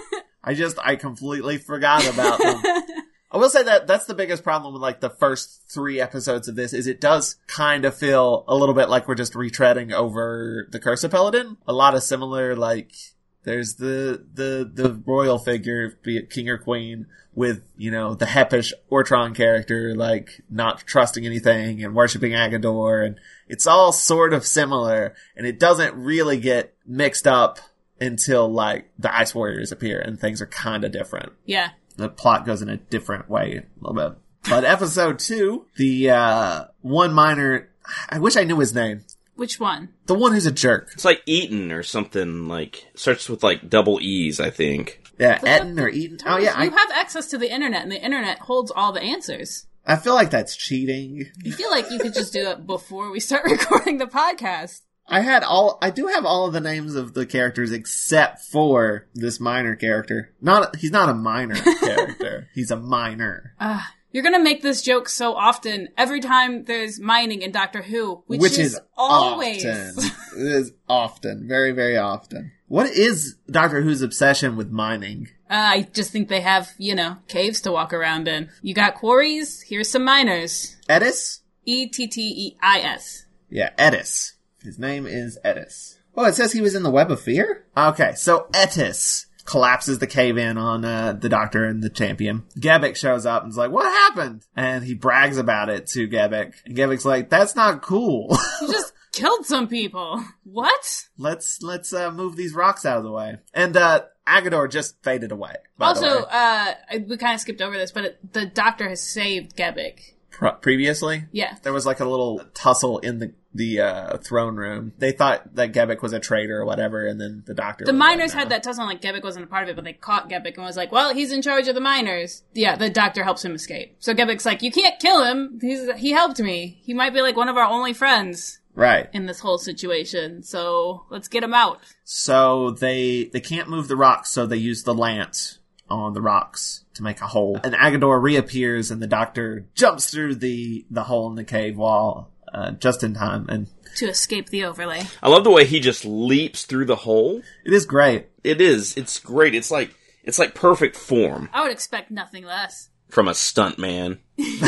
I just, I completely forgot about them. I will say that that's the biggest problem with like the first three episodes of this is it does kind of feel a little bit like we're just retreading over the Curse of Peladon. A lot of similar, like, there's the, the, the royal figure, be it king or queen, with, you know, the Hepish Ortron character, like, not trusting anything and worshipping Agador, and it's all sort of similar, and it doesn't really get mixed up until, like, the Ice Warriors appear, and things are kind of different. Yeah. The plot goes in a different way a little bit. But episode two, the, uh, one minor, I wish I knew his name. Which one? The one who's a jerk. It's like Eaton or something, like, starts with like double E's, I think. Yeah, Eton or Eaton. Oh yeah, You I, have access to the internet, and the internet holds all the answers. I feel like that's cheating. I feel like you could just do it before we start recording the podcast. I had all, I do have all of the names of the characters except for this minor character. Not, he's not a minor character. He's a minor. Uh, you're gonna make this joke so often every time there's mining in Doctor Who, which, Which is, is always. often. It is often. Very, very often. What is Doctor Who's obsession with mining? Uh, I just think they have, you know, caves to walk around in. You got quarries, here's some miners. Edis? E T T E I S. Yeah, Edis. His name is Edis. Oh, it says he was in the Web of Fear? Okay, so Etis collapses the cave in on uh, the Doctor and the Champion. Gebek shows up and's like, what happened? And he brags about it to Gebek. And Gebek's like, that's not cool. You just killed some people. What? let's let's uh, move these rocks out of the way. And uh, Agador just faded away. By Also, the way. uh, we kind of skipped over this, but it, the Doctor has saved Gebek. Pre- previously, Yeah. there was like a little tussle in the the uh, throne room. They thought that Gebek was a traitor or whatever, and then the Doctor. The was miners like, had "No." that tussle like Gebek wasn't a part of it, but they caught Gebek and was like, well, he's in charge of the miners. Yeah, the Doctor helps him escape. So Gebek's like, you can't kill him. He's He helped me. He might be like one of our only friends Right. in this whole situation. So let's get him out. So they they can't move the rocks, so they use the lance on the rocks to make a hole. And Agador reappears, and the Doctor jumps through the the hole in the cave wall uh, just in time. And To escape the overlay. I love the way he just leaps through the hole. it is great. It is. It's great. It's like it's like perfect form I would expect nothing less. from a stunt man.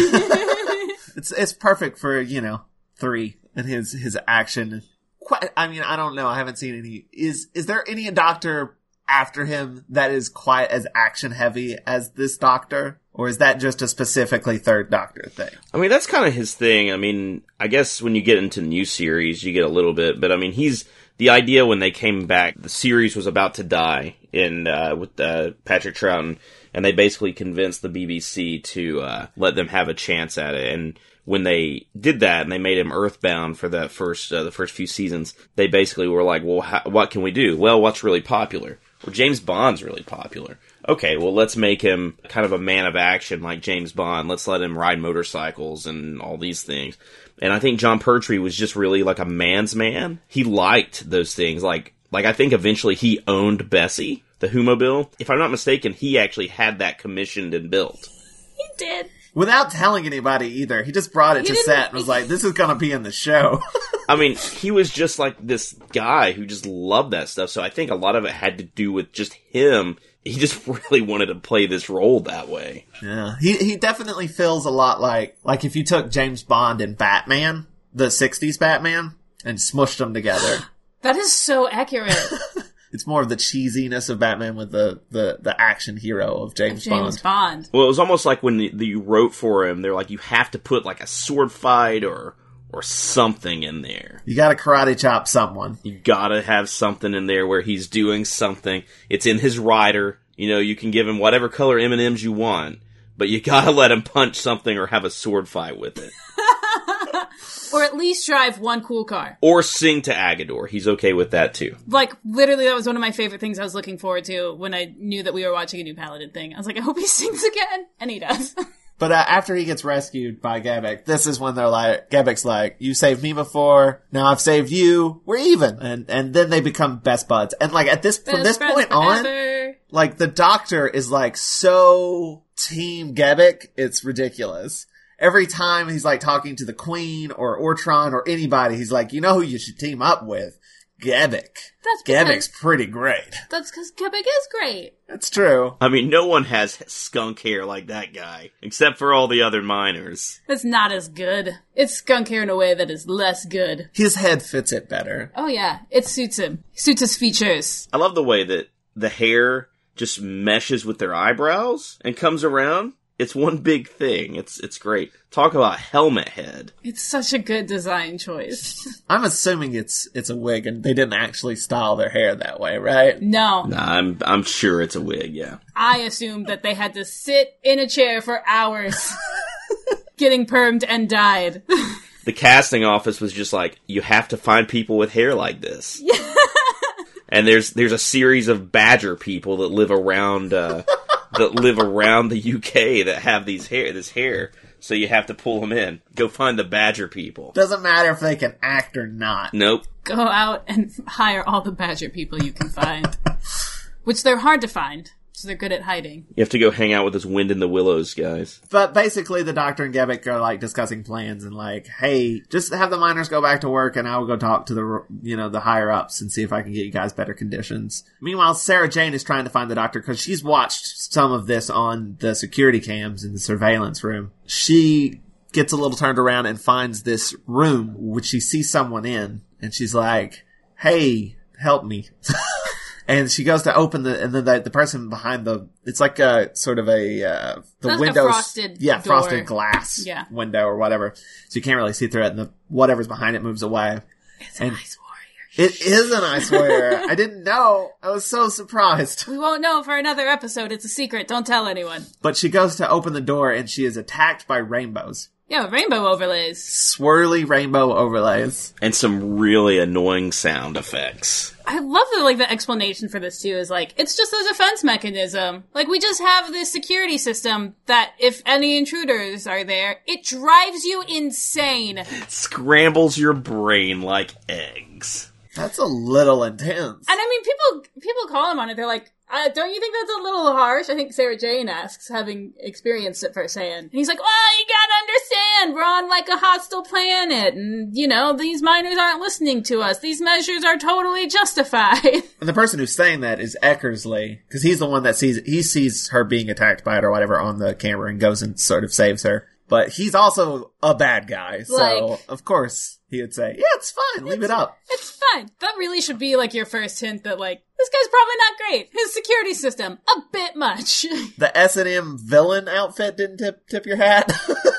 It's it's perfect for, you know, three and his his action. Quite, I mean, I don't know. I haven't seen any. Is is there any Doctor after him that is quite as action heavy as this Doctor? Or is that just a specifically third Doctor thing? I mean, that's kind of his thing. I mean, I guess when you get into new series, you get a little bit. But I mean, he's the idea when they came back, the series was about to die in uh, with uh, Patrick Troughton, and they basically convinced the B B C to uh, let them have a chance at it. And when they did that and they made him Earthbound for that first uh, the first few seasons, they basically were like, well, how, what can we do? Well, what's really popular? Well, James Bond's really popular. Okay, well, let's make him kind of a man of action like James Bond. Let's let him ride motorcycles and all these things. And I think John Pertwee was just really like a man's man. He liked those things. Like, like I think eventually he owned Bessie, the Whomobile. If I'm not mistaken, he actually had that commissioned and built. He did. Without telling anybody either. He just brought it He to didn't- set and was like, this is gonna be in the show. I mean, he was just like this guy who just loved that stuff. So I think a lot of it had to do with just him he just really wanted to play this role that way. Yeah, he he definitely feels a lot like like if you took James Bond and Batman, the sixties Batman, and smushed them together. That is so accurate. It's more of the cheesiness of Batman with the, the, the action hero of James, James Bond. Bond. Well, it was almost like when the, the, you wrote for him, they're like, you have to put like a sword fight or or something in there. You gotta karate chop someone. You gotta have something in there where he's doing something. It's in his rider. You know, you can give him whatever color M and M's you want, but you gotta let him punch something or have a sword fight with it. Or at least drive one cool car. Or sing to Agador. He's okay with that, too. Like, literally, that was one of my favorite things I was looking forward to when I knew that we were watching a new Paladin thing. I was like, I hope he sings again. And he does. But uh, after he gets rescued by Gebek, this is when they're like, Gebek's like, you saved me before, now I've saved you, we're even. And and then they become best buds. And like, at this, Best from this friends point on, forever. like, the Doctor is like so team Gebek, it's ridiculous. Every time he's like talking to the Queen or Ortron or anybody, he's like, you know who you should team up with? Gebek. That's because- Gebek's pretty great. That's because Quebec is great. That's true. I mean, no one has skunk hair like that guy, except for all the other miners. It's not as good. It's skunk hair in a way that is less good. His head fits it better. Oh yeah, it suits him. Suits his features. I love the way that the hair just meshes with their eyebrows and comes around. It's one big thing. It's it's great. Talk about helmet head. It's such a good design choice. I'm assuming it's it's a wig and they didn't actually style their hair that way, right? No. Nah, I'm I'm sure it's a wig, yeah. I assumed that they had to sit in a chair for hours getting permed and dyed. The casting office was just like, you have to find people with hair like this. And there's there's a series of badger people that live around uh, that live around the U K that have these hair this hair. So you have to pull them in. Go find the badger people. Doesn't matter if they can act or not. Nope. Go out and hire all the badger people you can find. Which they're hard to find, so they're good at hiding. You have to go hang out with those Wind in the Willows guys. But basically, the Doctor and Gebek are like discussing plans and like, hey, just have the miners go back to work and I'll go talk to the, you know, the higher ups and see if I can get you guys better conditions. Meanwhile, Sarah Jane is trying to find the Doctor because she's watched some of this on the security cams in the surveillance room. She gets a little turned around and finds this room which she sees someone in and she's like, hey, help me. And she goes to open the, and then the, the person behind the, it's like a sort of a, uh, the That's windows. a frosted yeah, door. frosted glass Yeah. window or whatever. So you can't really see through it and the, whatever's behind it moves away. It's And an ice warrior. It is an ice warrior. I didn't know. I was so surprised. We won't know for another episode. It's a secret. Don't tell anyone. But she goes to open the door and she is attacked by rainbows. Yeah, rainbow overlays. Swirly rainbow overlays. And some really annoying sound effects. I love the, like, the explanation for this, too, is, like, it's just a defense mechanism. Like, we just have this security system that if any intruders are there, it drives you insane. Scrambles your brain like eggs. That's a little intense. And I mean, people people call him on it. They're like, uh, don't you think that's a little harsh? I think Sarah Jane asks, having experienced it firsthand. And he's like, well, you gotta understand, we're on like a hostile planet, and, you know, these miners aren't listening to us. These measures are totally justified. And the person who's saying that is Eckersley, because he's the one that sees, he sees her being attacked by it or whatever on the camera and goes and sort of saves her. But he's also a bad guy, so Like- of course he would say, yeah, it's fine, leave it up. It's fine. That really should be like your first hint that, like, this guy's probably not great. His security system, a bit much. The S and M villain outfit didn't tip tip your hat?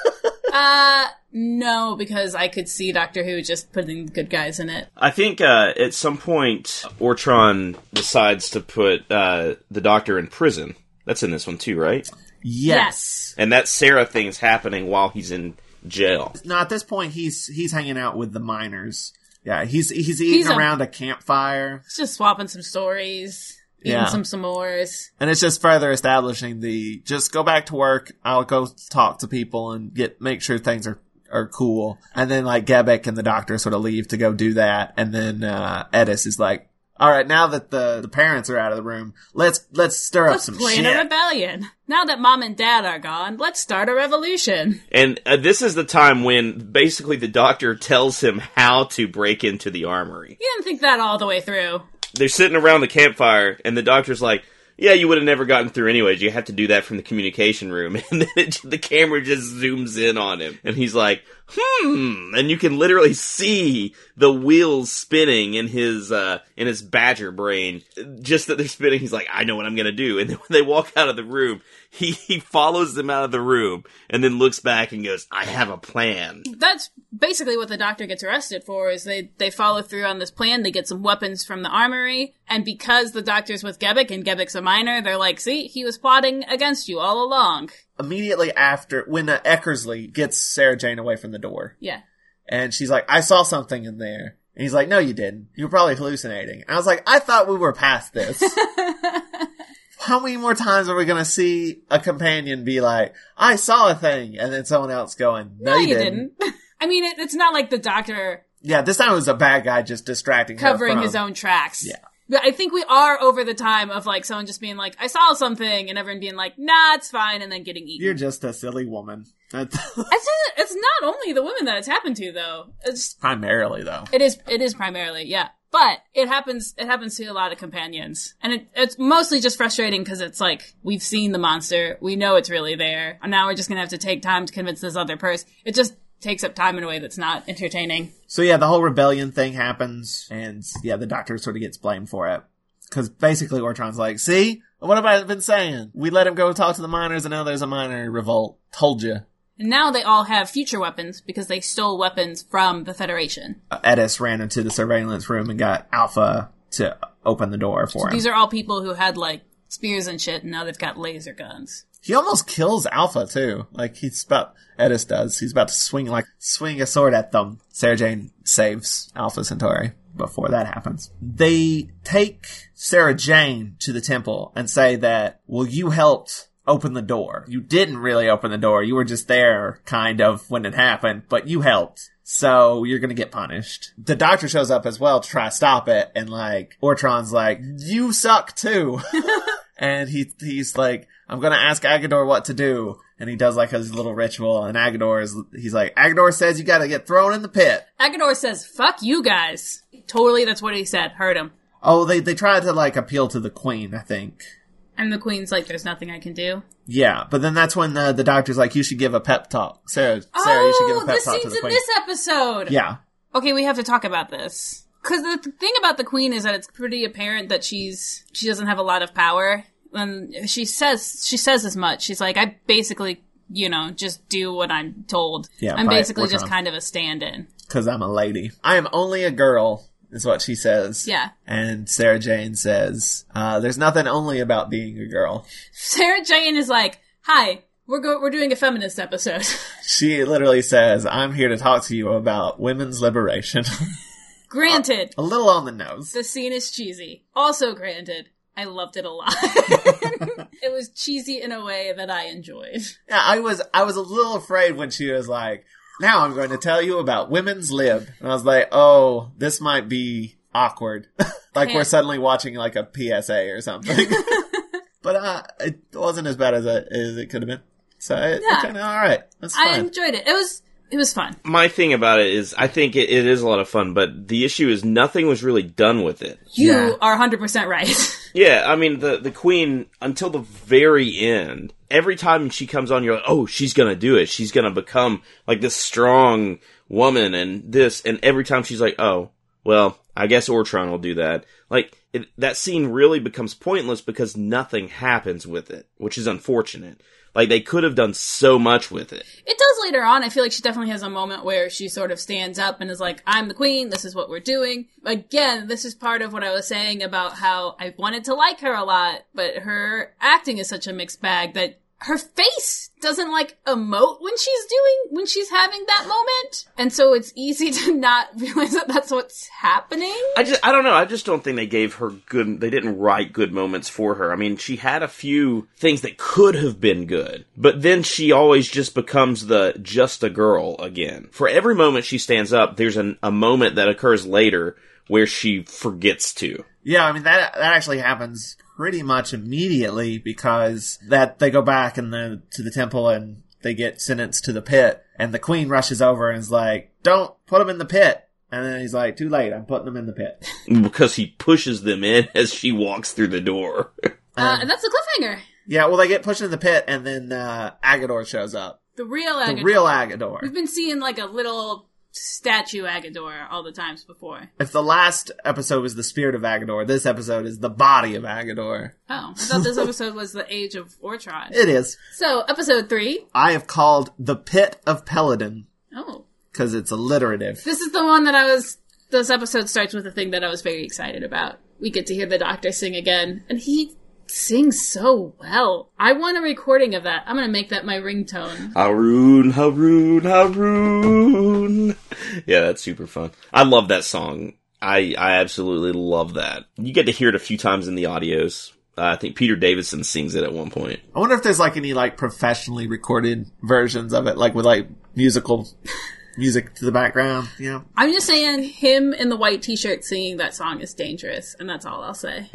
uh, no, because I could see Doctor Who just putting good guys in it. I think uh, at some point, Ortron decides to put uh, the Doctor in prison. That's in this one too, right? Yes. And that Sarah thing's happening while he's in jail. No, at this point he's he's hanging out with the miners. Yeah, he's he's eating He's a- around a campfire. It's just swapping some stories, eating Yeah. some s'mores. And it's just further establishing the just go back to work, I'll go talk to people and get make sure things are are cool. And then like Gebek and the Doctor sort of leave to go do that, and then uh Edis is like, all right, now that the, the parents are out of the room, let's let's stir Let's up some plan shit. a rebellion. Now that Mom and Dad are gone, let's start a revolution. And uh, this is the time when basically the Doctor tells him how to break into the armory. You didn't think that all the way through. They're sitting around the campfire, and the Doctor's like, yeah, you would have never gotten through anyways. You have to do that from the communication room. And then it, the camera just zooms in on him. And he's like, hmm. And you can literally see the wheels spinning in his, uh, in his badger brain. Just that they're spinning, he's like, I know what I'm gonna do. And then when they walk out of the room, he, he follows them out of the room and then looks back and goes, I have a plan. That's basically what the doctor gets arrested for, is they, they follow through on this plan. They get some weapons from the armory. And because the doctor's with Gebek and Gebek's a minor, they're like, see, he was plotting against you all along. Immediately after, when uh, Eckersley gets Sarah Jane away from the door. Yeah. And she's like, I saw something in there. And he's like, no, you didn't. You were probably hallucinating. And I was like, I thought we were past this. How many more times are we going to see a companion be like, I saw a thing, and then someone else going, no, no you, you didn't. didn't. I mean, it, it's not like the doctor... Yeah, this time it was a bad guy just distracting her covering from... his own tracks. Yeah. But I think we are over the time of, like, someone just being like, I saw something, and everyone being like, nah, it's fine, and then getting eaten. You're just a silly woman. That's It's, just, it's not only the women that it's happened to, though. It's primarily, though. It is, it is primarily, yeah. But it happens, it happens to a lot of companions. And it, it's mostly just frustrating because it's like, we've seen the monster, we know it's really there, and now we're just gonna have to take time to convince this other person. It just takes up time in a way that's not entertaining. So yeah, the whole rebellion thing happens, and yeah, the doctor sort of gets blamed for it. Because basically Ortron's like, see? What have I been saying? We let him go talk to the miners, and now there's a miner revolt. Told you. And now they all have future weapons because they stole weapons from the Federation. Uh, Edis ran into the surveillance room and got Alpha to open the door for So him. these are all people who had, like, spears and shit, and now they've got laser guns. He almost kills Alpha, too. Like, he's about... Edis does. He's about to swing, like, swing a sword at them. Sarah Jane saves Alpha Centauri before that happens. They take Sarah Jane to the temple and say that, well, you helped open the door. You didn't really open the door. You were just there, kind of, when it happened, but you helped. So you're gonna get punished. The doctor shows up as well to try to stop it, and like, Ortron's like, you suck too. And he he's like, I'm gonna ask Agador what to do. And he does like his little ritual, and Agador is, he's like, Agador says you gotta get thrown in the pit. Agador says, fuck you guys. Totally, that's what he said. Heard him. Oh, they, they tried to like appeal to the queen, I think. And the queen's like, there's nothing I can do. Yeah, but then that's when the, the doctor's like, you should give a pep talk. Sarah, Sarah, oh, you should give a pep this talk to scene's the in queen. this episode. Yeah. Okay, we have to talk about this. Because the th- thing about the queen is that it's pretty apparent that she's, she doesn't have a lot of power. And she says, she says as much. She's like, I basically, you know, just do what I'm told. Yeah, I'm right, basically just Ortron. kind of a stand-in. Because I'm a lady. I am only a girl, is what she says. Yeah. And Sarah Jane says, uh, there's nothing only about being a girl. Sarah Jane is like, hi, we're go- we're doing a feminist episode. She literally says, I'm here to talk to you about women's liberation. Granted. A little on the nose. The scene is cheesy. Also granted, I loved it a lot. It was cheesy in a way that I enjoyed. Yeah, I was, I was a little afraid when she was like, now I'm going to tell you about women's lib. And I was like, oh, this might be awkward. Like Can't. we're suddenly watching like a P S A or something. But uh, it wasn't as bad as it, as it could have been. So it, Yeah. it kind of all right. That's I fine. enjoyed it. It was it was fun. My thing about it is, I think it, it is a lot of fun, but the issue is nothing was really done with it. You Yeah. are one hundred percent right. Yeah, I mean, the the queen, until the very end, every time she comes on, you're like, oh, she's gonna do it. She's gonna become, like, this strong woman and this, and every time she's like, oh, well, I guess Ortron will do that. Like, it, that scene really becomes pointless because nothing happens with it, which is unfortunate. Like, they could have done so much with it. It does later on. I feel like she definitely has a moment where she sort of stands up and is like, I'm the queen, this is what we're doing. Again, this is part of what I was saying about how I wanted to like her a lot, but her acting is such a mixed bag that her face doesn't, like, emote when she's doing, when she's having that moment. And so it's easy to not realize that that's what's happening. I just, I don't know, I just don't think they gave her good, they didn't write good moments for her. I mean, she had a few things that could have been good, but then she always just becomes the just a girl again. For every moment she stands up, there's an, a moment that occurs later where she forgets to. Yeah, I mean, that that actually happens pretty much immediately because that they go back and the, to the temple and they get sentenced to the pit, and the queen rushes over and is like, don't put him in the pit. And then he's like, too late, I'm putting him in the pit. Because he pushes them in as she walks through the door. Uh, and that's the cliffhanger. Yeah, well, they get pushed in the pit, and then uh, Agador shows up. The real Agador. The real Agador. We've been seeing like a little statue Agador all the times before. If the last episode was the spirit of Agador, this episode is the body of Agador. Oh, I thought this episode was the age of Ortron. It is. So, episode three. I have called The Pit of Peladon. Oh. Because it's alliterative. This is the one that I was... This episode starts with a thing that I was very excited about. We get to hear the Doctor sing again, and he sings so well. I want a recording of that. I'm going to make that my ringtone. Haroon, Haroon, Haroon. Yeah, that's super fun. I love that song. I, I absolutely love that. You get to hear it a few times in the audios. Uh, I think Peter Davison sings it at one point. I wonder if there's like any like professionally recorded versions of it, like with like musical music to the background, you know? I'm just saying him in the white t-shirt singing that song is dangerous, and that's all I'll say.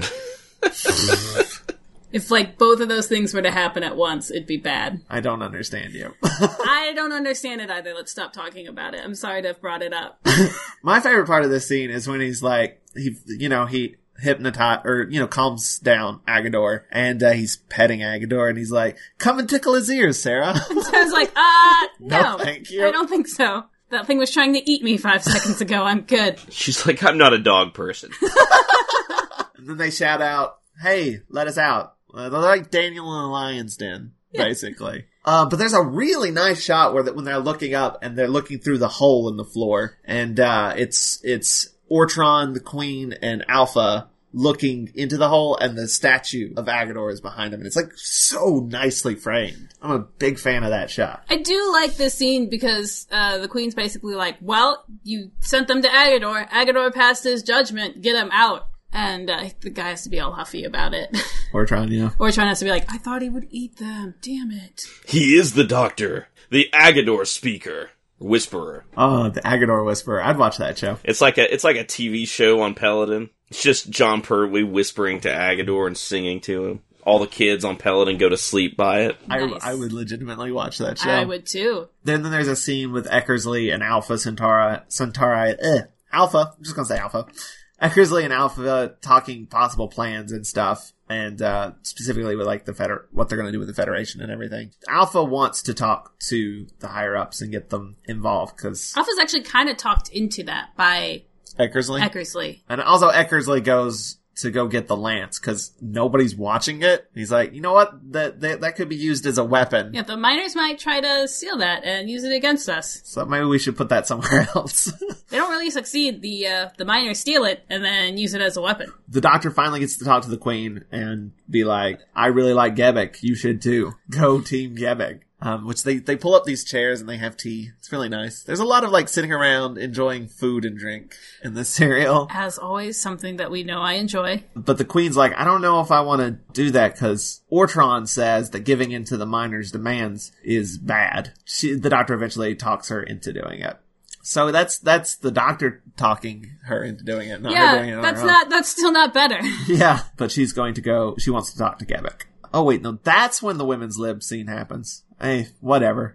If, like, both of those things were to happen at once, it'd be bad. I don't understand you. I don't understand it either. Let's stop talking about it. I'm sorry to have brought it up. My favorite part of this scene is when he's like, he, you know, he hypnotize or, you know, calms down Agador, and uh, he's petting Agador, and he's like, come and tickle his ears, Sarah. I was like, uh, no, no, thank you. I don't think so. That thing was trying to eat me five seconds ago. I'm good. She's like, I'm not a dog person. And then they shout out, hey, let us out. Uh, they're like Daniel in the Lion's Den, basically. Uh, but there's a really nice shot where the, when they're looking up and they're looking through the hole in the floor, and uh, it's it's Ortron, the Queen, and Alpha looking into the hole, and the statue of Agador is behind them, and it's like so nicely framed. I'm a big fan of that shot. I do like this scene because uh, the Queen's basically like, well, you sent them to Agador. Agador passed his judgment. Get him out. And uh, the guy has to be all huffy about it. Ortron, yeah. Ortron has to be like, I thought he would eat them. Damn it. He is the Doctor. The Agador speaker. Whisperer. Oh, the Agador Whisperer. I'd watch that show. It's like a it's like a T V show on Peladon. It's just John Pertwee whispering to Agador and singing to him. All the kids on Peladon go to sleep by it. Nice. I, I would legitimately watch that show. I would too. Then, then there's a scene with Eckersley and Alpha Centauri. Centauri. Eh, Alpha. I'm just gonna say Alpha. Eckersley and Alpha talking possible plans and stuff, and uh specifically with like the feder- what they're going to do with the Federation and everything. Alpha wants to talk to the higher ups and get them involved because Alpha's actually kind of talked into that by Eckersley. Eckersley, and also Eckersley goes to go get the lance because nobody's watching it. He's like, you know what? That, that that could be used as a weapon. Yeah, the miners might try to steal that and use it against us. So maybe we should put that somewhere else. They don't really succeed. The uh, the miners steal it and then use it as a weapon. The Doctor finally gets to talk to the Queen and be like, I really like Gebek. You should too. Go Team Gebek. Um, which they, they pull up these chairs and they have tea. It's really nice. There's a lot of like sitting around enjoying food and drink in this serial. As always, something that we know I enjoy. But the Queen's like, I don't know if I want to do that because Ortron says that giving in to the miners' demands is bad. She, the Doctor eventually talks her into doing it. So that's that's the Doctor talking her into doing it, not yeah, her doing it on that's her own. not that's still not better. Yeah, but she's going to go. She wants to talk to Gebek. Oh wait, no, that's when the women's lib scene happens. Hey, whatever.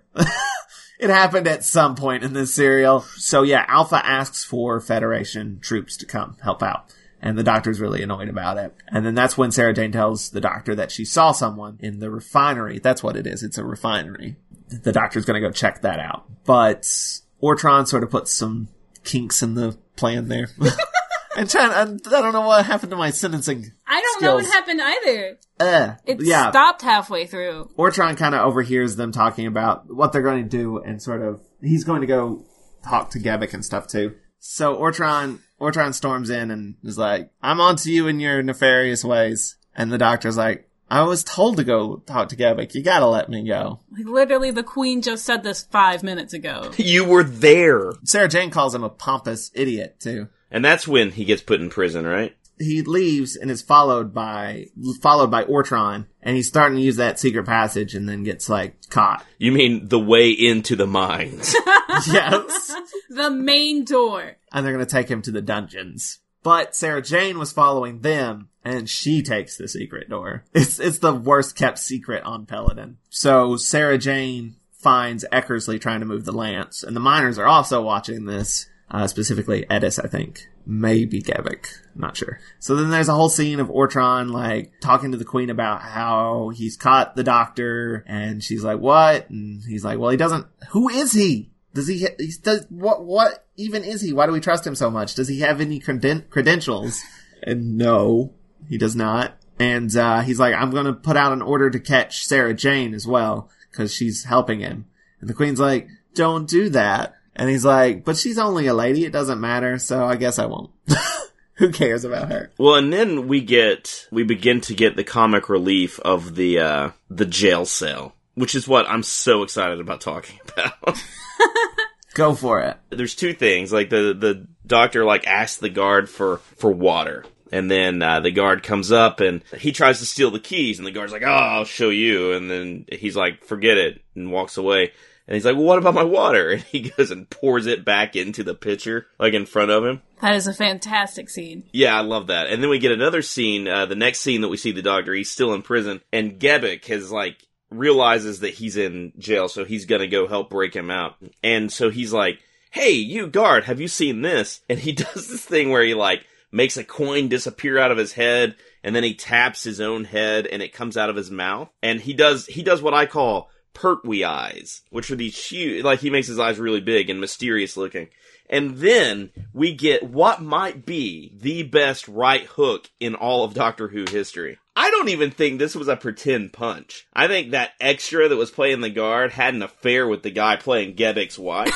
It happened at some point in this serial. So yeah, Alpha asks for Federation troops to come help out. And the Doctor's really annoyed about it. And then that's when Sarah Jane tells the Doctor that she saw someone in the refinery. That's what it is. It's a refinery. The Doctor's going to go check that out. But Ortron sort of puts some kinks in the plan there. And trying, I don't know what happened to my sentencing I don't skills. know what happened either. Uh, It yeah. stopped halfway through. Ortron kind of overhears them talking about what they're going to do and sort of, he's going to go talk to Gebek and stuff too. So Ortron, Ortron storms in and is like, I'm on to you in your nefarious ways. And the Doctor's like, I was told to go talk to Gebek. You gotta let me go. Like, literally, the Queen just said this five minutes ago. You were there. Sarah Jane calls him a pompous idiot too. And that's when he gets put in prison, right? He leaves and is followed by, followed by Ortron, and he's starting to use that secret passage and then gets, like, caught. You mean the way into the mines. Yes. The main door. And they're gonna take him to the dungeons. But Sarah Jane was following them, and she takes the secret door. It's, it's the worst kept secret on Peladon. So Sarah Jane finds Eckersley trying to move the lance, and the miners are also watching this. Uh, specifically Edis, I think. maybe Gebek. I'm not sure. So then there's a whole scene of Ortron, like, talking to the Queen about how he's caught the Doctor, and she's like, what? And he's like, well, he doesn't, who is he? Does he, he does, what, what even is he? Why do we trust him so much? Does he have any creden- credentials? And no, he does not. And, uh, he's like, I'm gonna put out an order to catch Sarah Jane as well, cause she's helping him. And the Queen's like, don't do that. And he's like, but she's only a lady, it doesn't matter, so I guess I won't. Who cares about her? Well, and then we get, we begin to get the comic relief of the, uh, the jail cell, which is what I'm so excited about talking about. Go for it. There's two things, like the, the Doctor, like, asks the guard for, for water. And then, uh, the guard comes up and he tries to steal the keys, and the guard's like, oh, I'll show you. And then he's like, forget it, and walks away. And he's like, well, what about my water? And he goes and pours it back into the pitcher, like in front of him. That is a fantastic scene. Yeah, I love that. And then we get another scene, uh, the next scene that we see the Doctor, he's still in prison, and Gebek has, like, realizes that he's in jail, so he's gonna go help break him out. And so he's like, hey, you guard, have you seen this? And he does this thing where he, like, makes a coin disappear out of his head, and then he taps his own head, and it comes out of his mouth. And he does, he does what I call Pertwee eyes, which are these huge, like, he makes his eyes really big and mysterious looking. And then we get what might be the best right hook in all of Doctor Who history. I don't even think this was a pretend punch. I think that extra that was playing the guard had an affair with the guy playing Gebek's wife.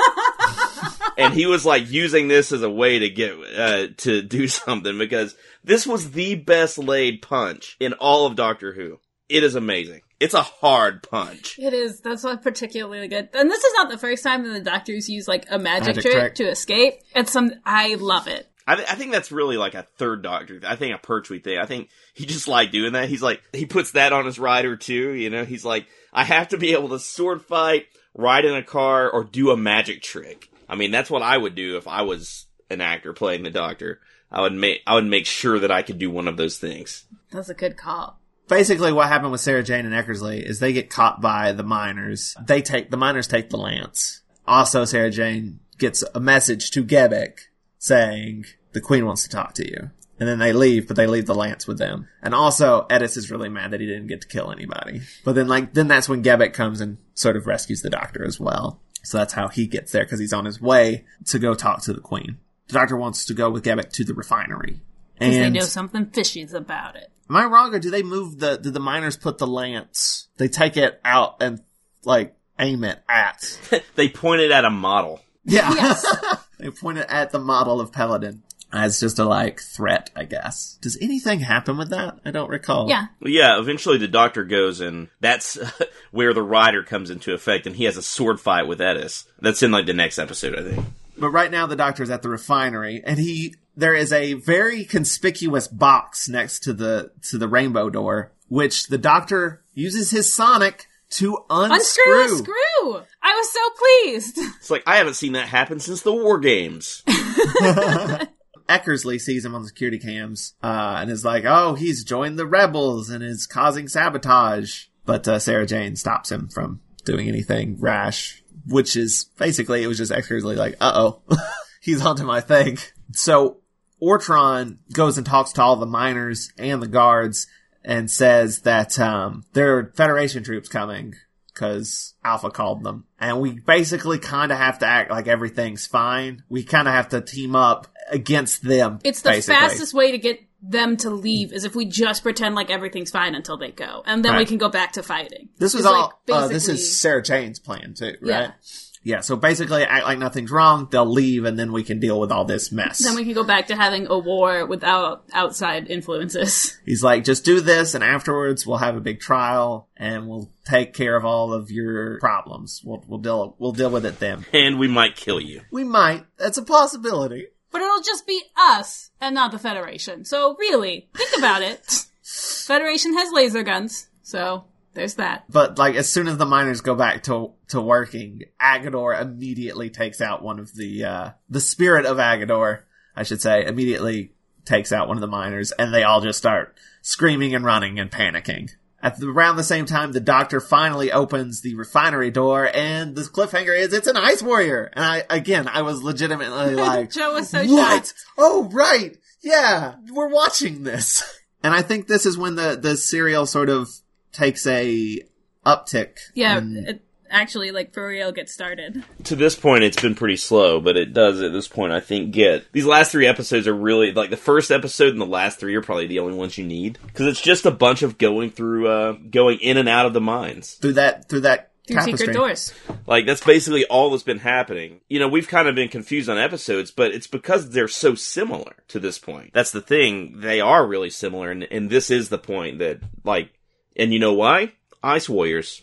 And he was, like, using this as a way to get, uh, to do something, because this was the best laid punch in all of Doctor Who. It is amazing. It's a hard punch. It is. That's not particularly good. And this is not the first time that the Doctors use, like, a magic, Magic trick, trick. to escape. It's some, I love it. I, th- I think that's really like a third Doctor. I think a Pertwee thing. I think he just liked doing that. He's like, he puts that on his rider too, you know? He's like, I have to be able to sword fight, ride in a car, or do a magic trick. I mean, that's what I would do if I was an actor playing the Doctor. I would make, I would make sure that I could do one of those things. That's a good call. Basically, what happened with Sarah Jane and Eckersley is they get caught by the miners. They take, the miners take the lance. Also, Sarah Jane gets a message to Gebek saying, the Queen wants to talk to you. And then they leave, but they leave the lance with them. And also, Edis is really mad that he didn't get to kill anybody. But then, like, then that's when Gebek comes and sort of rescues the Doctor as well. So that's how he gets there, because he's on his way to go talk to the Queen. The Doctor wants to go with Gebek to the refinery. Because they And know something fishy's about it. am I wrong, or do they move the, do the miners put the lance, they take it out and, like, aim it at? They pointed at a model. Yeah. Yes. They point it at the model of Peladon as just a, like, threat, I guess. Does anything happen with that? I don't recall. Yeah. Well, yeah, eventually the Doctor goes, and that's where the rider comes into effect, and he has a sword fight with Edis. That's in, like, the next episode, I think. But right now the Doctor's at the refinery, and he, there is a very conspicuous box next to the, to the rainbow door, which the Doctor uses his sonic to unscrew. Unscrew a screw! I was so pleased! It's like, I haven't seen that happen since the War Games. Eckersley sees him on the security cams, uh, and is like, oh, he's joined the rebels and is causing sabotage. But, uh, Sarah Jane stops him from doing anything rash, which is basically, it was just Eckersley like, uh-oh, he's onto my thing. So, Ortron goes and talks to all the miners and the guards and says that, um, there are Federation troops coming, because Alpha called them. And we basically kind of have to act like everything's fine. We kind of have to team up against them. It's the basically. fastest way to get them to leave is if we just pretend like everything's fine until they go. And then we Right. can go back to fighting. This was It's all, like uh, this basically- is Sarah Jane's plan too, right? Yeah. Yeah, so basically act like nothing's wrong, they'll leave, and then we can deal with all this mess. Then we can go back to having a war without outside influences. He's like, just do this, and afterwards we'll have a big trial, and we'll take care of all of your problems. We'll, we'll deal, we'll deal with it then. And we might kill you. We might. That's a possibility. But it'll just be us and not the Federation. So really, think about it. Federation has laser guns, so there's that. But, like, as soon as the miners go back to to working, Agador immediately takes out one of the, uh, the spirit of Agador, I should say, immediately takes out one of the miners, and they all just start screaming and running and panicking. At the, around the same time, the Doctor finally opens the refinery door, and the cliffhanger is it's an Ice Warrior. And I, again, I was legitimately like, Joe was so what? shocked. Oh, right. Yeah, we're watching this. And I think this is when the, the serial sort of takes a uptick. Yeah, in- it actually, like, for real gets started. To this point, it's been pretty slow, but it does at this point, I think, get... These last three episodes are really... Like, the first episode and the last three are probably the only ones you need. Because it's just a bunch of going through, uh, going in and out of the mines. through that, through that Through tapestry. secret doors. Like, that's basically all that's been happening. You know, we've kind of been confused on episodes, but it's because they're so similar to this point. That's the thing. They are really similar, and, and this is the point that, like... And you know why? Ice Warriors.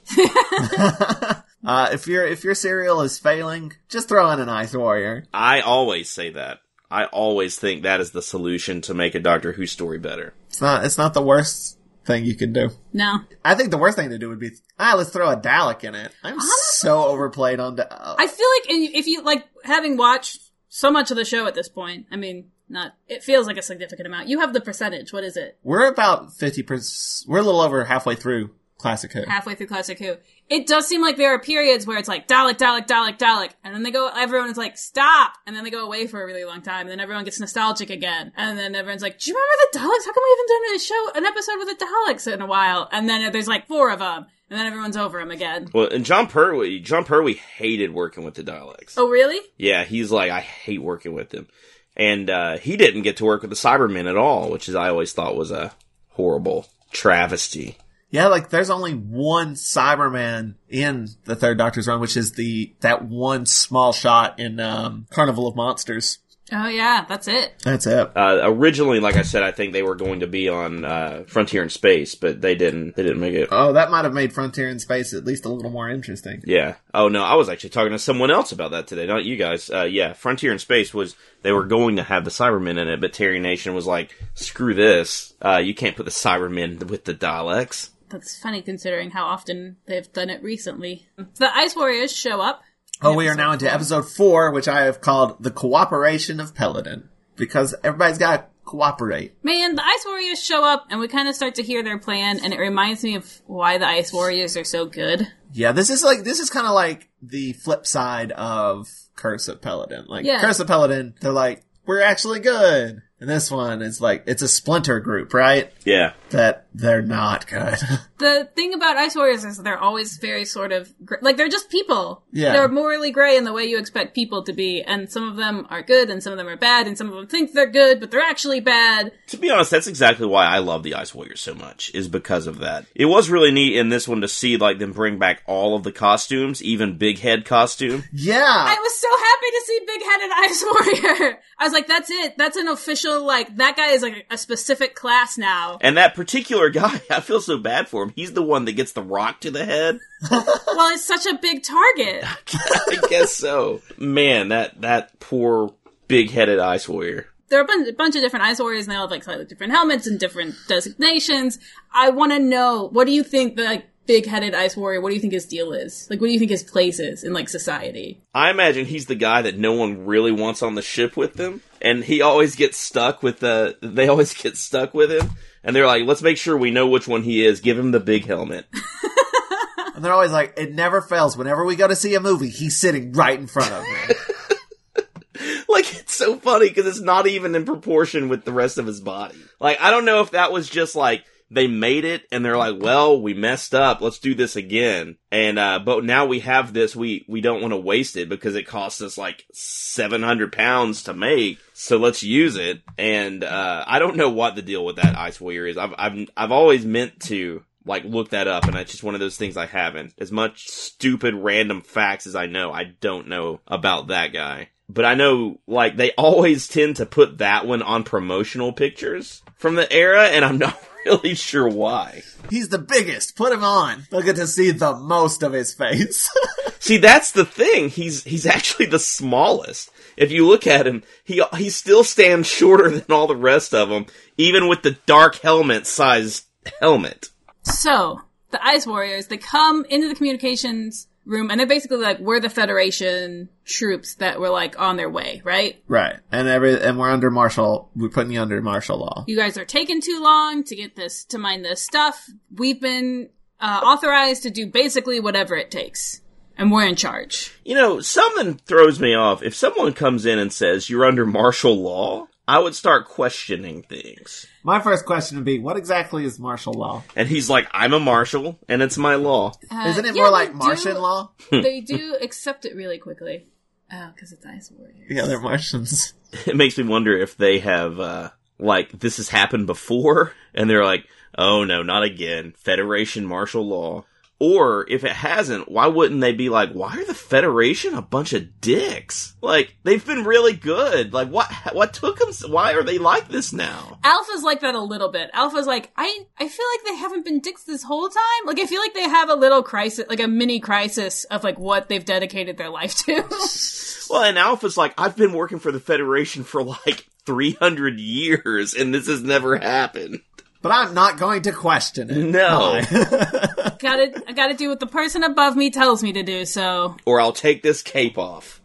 Uh, if your if your serial is failing, just throw in an Ice Warrior. I always say that. I always think that is the solution to make a Doctor Who story better. It's not it's not the worst thing you can do. No. I think the worst thing to do would be, ah, let's throw a Dalek in it. I'm so overplayed on Dalek. I feel like in- if you, like, having watched so much of the show at this point, I mean, not, it feels like a significant amount. You have the percentage. What is it? We're about fifty percent, we're a little over halfway through Classic Who. Halfway through Classic Who. It does seem like there are periods where it's like, Dalek, Dalek, Dalek, Dalek. And then they go, everyone is like, stop! And then they go away for a really long time. And then everyone gets nostalgic again. And then everyone's like, do you remember the Daleks? How come we haven't done a show, an episode with the Daleks in a while? And then there's like four of them. And then everyone's over them again. Well, and John Pertwee, John Pertwee hated working with the Daleks. Oh, really? Yeah, he's like, I hate working with them. And uh, he didn't get to work with the Cybermen at all, which is I always thought was a horrible travesty. Yeah, like there's only one Cyberman in the Third Doctor's run, which is the that one small shot in um, Carnival of Monsters. Oh, yeah, that's it. That's it. Uh, originally, like I said, I think they were going to be on uh, Frontier in Space, but they didn't. They didn't make it. Oh, that might have made Frontier in Space at least a little more interesting. Yeah. Oh no, I was actually talking to someone else about that today, not you guys. Uh, yeah, Frontier in Space was they were going to have the Cybermen in it, but Terry Nation was like, "Screw this! Uh, you can't put the Cybermen with the Daleks." That's funny considering how often they've done it recently. The Ice Warriors show up. Oh, we are now into episode four, which I have called The Cooperation of Peladon. Because everybody's got to cooperate. Man, the Ice Warriors show up, and we kind of start to hear their plan, and it reminds me of why the Ice Warriors are so good. Yeah, this is like, this is kind of like the flip side of Curse of Peladon. Like, Yeah. Curse of Peladon, they're like, we're actually good. And this one is like, it's a splinter group, right? Yeah. That they're not good. The thing about Ice Warriors is they're always very sort of, gr- like, they're just people. Yeah. They're morally gray in the way you expect people to be, and some of them are good, and some of them are bad, and some of them think they're good, but they're actually bad. To be honest, that's exactly why I love the Ice Warriors so much, is because of that. It was really neat in this one to see, like, them bring back all of the costumes, even Big Head costume. Yeah. I was so happy to see Big Headed Ice Warrior. I was like, that's it. That's an official, like, that guy is like a specific class now. And that particular guy, I feel so bad for him. He's the one that gets the rock to the head. Well, it's such a big target. I guess so. Man, that, that poor big-headed Ice Warrior. There are a bunch, a bunch of different Ice Warriors, and they all have like slightly different helmets and different designations. I want to know, what do you think the like big-headed Ice Warrior, what do you think his deal is? Like, what do you think his place is in like society? I imagine he's the guy that no one really wants on the ship with them, and he always gets stuck with the. They always get stuck with him, and they're like, "Let's make sure we know which one he is. Give him the big helmet." And they're always like, it never fails. Whenever we go to see a movie, he's sitting right in front of me. Like, it's so funny because it's not even in proportion with the rest of his body. Like, I don't know if that was just like. They made it, and they're like, well, we messed up, let's do this again. And, uh, but now we have this, we, we don't want to waste it, because it costs us, like, seven hundred pounds to make, so let's use it. And, uh, I don't know what the deal with that Ice Warrior is. I've, I've, I've always meant to, like, look that up, and it's just one of those things I haven't. As much stupid random facts as I know, I don't know about that guy. But I know, like, they always tend to put that one on promotional pictures from the era, and I'm not really sure why. He's the biggest. Put him on. They'll get to see the most of his face. See, that's the thing. He's he's actually the smallest. If you look at him, he he still stands shorter than all the rest of them, even with the dark helmet-sized helmet. So, the Ice Warriors, they come into the communications room, and they're basically like, we're the Federation troops that were like on their way, right? Right. And every and we're under martial, we're putting you under martial law. You guys are taking too long to get this, to mine this stuff. We've been uh, authorized to do basically whatever it takes. And we're in charge. You know, something throws me off. If someone comes in and says, you're under martial law, I would start questioning things. My first question would be, what exactly is martial law? And he's like, I'm a marshal, and it's my law. Uh, Isn't it yeah, more like they Martian do, law? They do accept it really quickly. Oh, because it's Ice Warriors. Yeah, they're Martians. It makes me wonder if they have, uh, like, this has happened before, and they're like, oh no, not again. Federation martial law. Or, if it hasn't, why wouldn't they be like, why are the Federation a bunch of dicks? Like, they've been really good. Like, what what took them, why are they like this now? Alpha's like that a little bit. Alpha's like, I, I feel like they haven't been dicks this whole time. Like, I feel like they have a little crisis, like a mini crisis of like what they've dedicated their life to. Well, and Alpha's like, I've been working for the Federation for like three hundred years, and this has never happened. But I'm not going to question it. No. gotta, I gotta do what the person above me tells me to do, so. Or I'll take this cape off.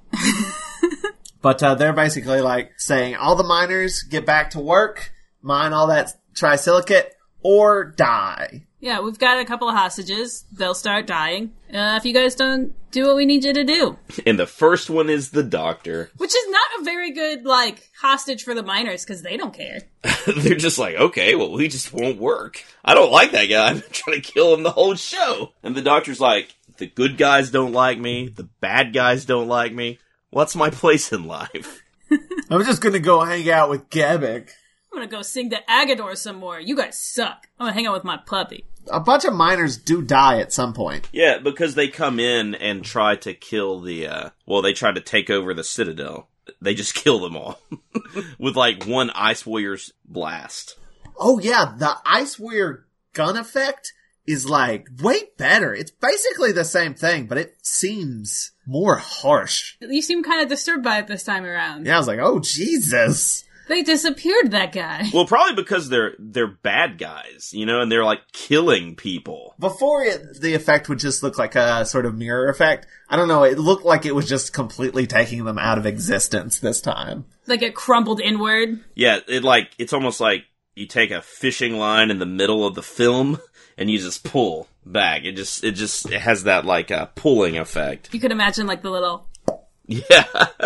But uh, they're basically like saying, all the miners get back to work, mine all that trisilicate, or die. Yeah, we've got a couple of hostages. They'll start dying. Uh, if you guys don't do what we need you to do. And the first one is the doctor. Which is not a very good, like, hostage for the miners, because they don't care. They're just like, okay, well, we just won't work. I don't like that guy. I'm trying to kill him the whole show. And the doctor's like, the good guys don't like me. The bad guys don't like me. What's my place in life? I'm just going to go hang out with Gebek. I'm gonna go sing to Agador some more. You guys suck. I'm gonna hang out with my puppy. A bunch of miners do die at some point. Yeah, because they come in and try to kill the, uh, well, they try to take over the Citadel. They just kill them all. With, like, one Ice Warrior's blast. Oh, yeah, the Ice Warrior gun effect is, like, way better. It's basically the same thing, but it seems more harsh. You seem kind of disturbed by it this time around. Yeah, I was like, oh, Jesus. They disappeared that guy. Well, probably because they're they're bad guys, you know, and they're, like, killing people. Before it, the effect would just look like a sort of mirror effect. I don't know, it looked like it was just completely taking them out of existence this time. Like it crumbled inward. Yeah, it like it's almost like you take a fishing line in the middle of the film and you just pull back. It just it just it has that, like, uh, pulling effect. You could imagine, like, the little... Yeah.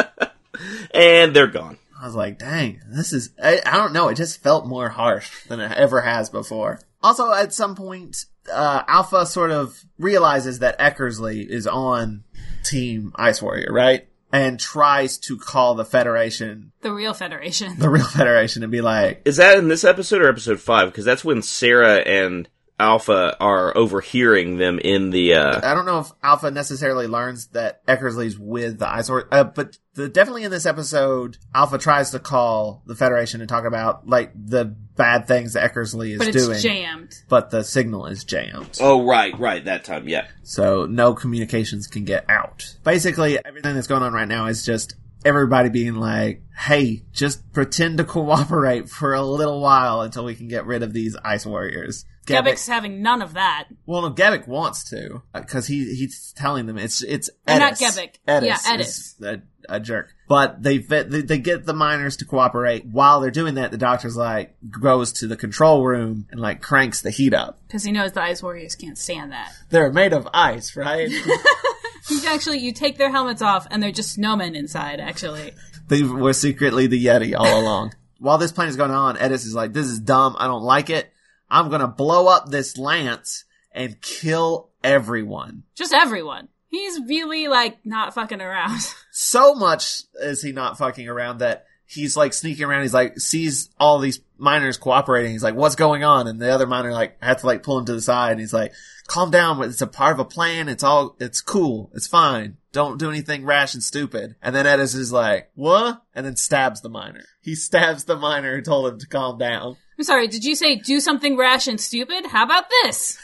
And they're gone. I was like, dang, this is, I, I don't know, it just felt more harsh than it ever has before. Also, at some point, uh, Alpha sort of realizes that Eckersley is on Team Ice Warrior, right? And tries to call the Federation. The real Federation. The real Federation and be like... Is that in this episode or episode five? Because that's when Sarah and Alpha are overhearing them in the, uh... I don't know if Alpha necessarily learns that Eckersley's with the Ice Warrior, uh, but the, definitely in this episode, Alpha tries to call the Federation and talk about, like, the bad things that Eckersley is but it's doing. jammed. But the signal is jammed. Oh, right, right, that time, yeah. So no communications can get out. Basically, everything that's going on right now is just everybody being like, hey, just pretend to cooperate for a little while until we can get rid of these Ice Warriors. Gebek's having none of that. Well, no, Gebek wants to, because he he's telling them it's it's Edis. Uh, not Gebek. Edis Yeah, Edis. is a, a jerk. But they, they they get the miners to cooperate. While they're doing that, the doctor's like goes to the control room and like cranks the heat up Because he knows the Ice Warriors can't stand that. They're made of ice, right? You actually, you take their helmets off and they're just snowmen inside, actually. They were secretly the Yeti all along. While this plan is going on, Edis is like, this is dumb. I don't like it. I'm gonna blow up this lance and kill everyone. Just everyone. He's really, like, not fucking around. So much is he not fucking around that he's, like, sneaking around. He's, like, sees all these miners cooperating. He's like, what's going on? And the other miner, like, has to, like, pull him to the side. And he's like, calm down. It's a part of a plan. It's all, it's cool. It's fine. Don't do anything rash and stupid. And then Edis is like, what? And then stabs the miner. He stabs the miner who told him to calm down. I'm sorry, did you say do something rash and stupid? How about this?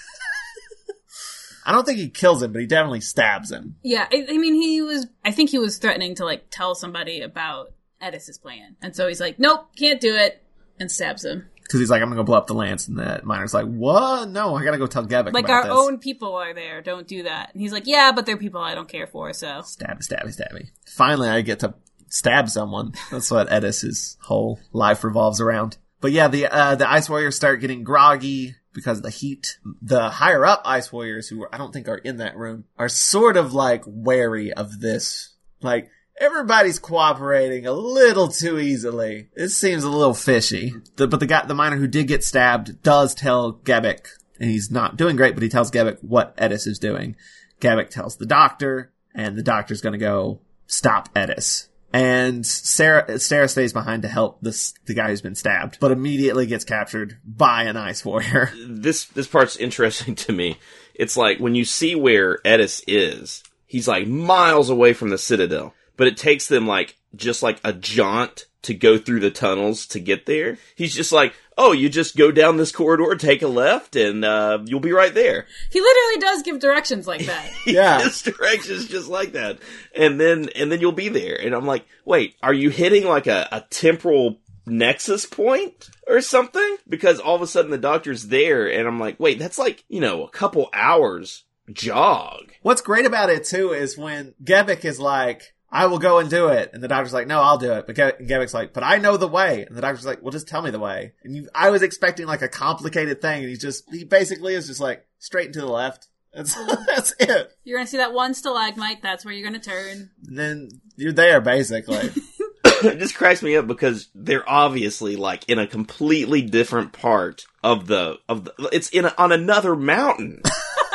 I don't think he kills him, but he definitely stabs him. Yeah, I, I mean, he was, I think he was threatening to, like, tell somebody about Edis's plan. And so he's like, nope, can't do it, and stabs him. Because he's like, I'm going to go blow up the Lance. And the miner's like, what? No, I got to go tell Gebek Like, about our this. own people are there. Don't do that. And he's like, yeah, but they're people I don't care for, so. Stabby, stabby, stabby. Finally, I get to stab someone. That's what Edis's whole life revolves around. But yeah, the uh, the Ice Warriors start getting groggy because of the heat. The higher up Ice Warriors, who I don't think are in that room, are sort of like wary of this. Like, everybody's cooperating a little too easily. It seems a little fishy. The, but the guy, the miner who did get stabbed does tell Gebek, and he's not doing great, but he tells Gebek what Edis is doing. Gebek tells the doctor, and the doctor's gonna go stop Edis. And Sarah, Sarah stays behind to help this, the guy who's been stabbed, but immediately gets captured by an Ice Warrior. This, this part's interesting to me. It's like, when you see where Edis is, he's like miles away from the Citadel, but it takes them like, just like a jaunt to go through the tunnels to get there. He's just like, oh, you just go down this corridor, take a left, and uh, you'll be right there. He literally does give directions like that. Yeah. He gives directions just like that. And then and then you'll be there. And I'm like, wait, are you hitting like a, a temporal nexus point or something? Because all of a sudden the doctor's there, and I'm like, wait, that's like, you know, a couple hours jog. What's great about it, too, is when Gebek is like, I will go and do it. And the doctor's like, no, I'll do it. But Ge- Gebek's like, but I know the way. And the doctor's like, well, just tell me the way. And you, I was expecting like a complicated thing. And he's just, he basically is just like straight and to the left. That's, that's it. You're gonna see that one stalagmite, that's where you're gonna turn. And then you're there, basically. It just cracks me up because they're obviously like in a completely different part of the, of the, it's in a, on another mountain.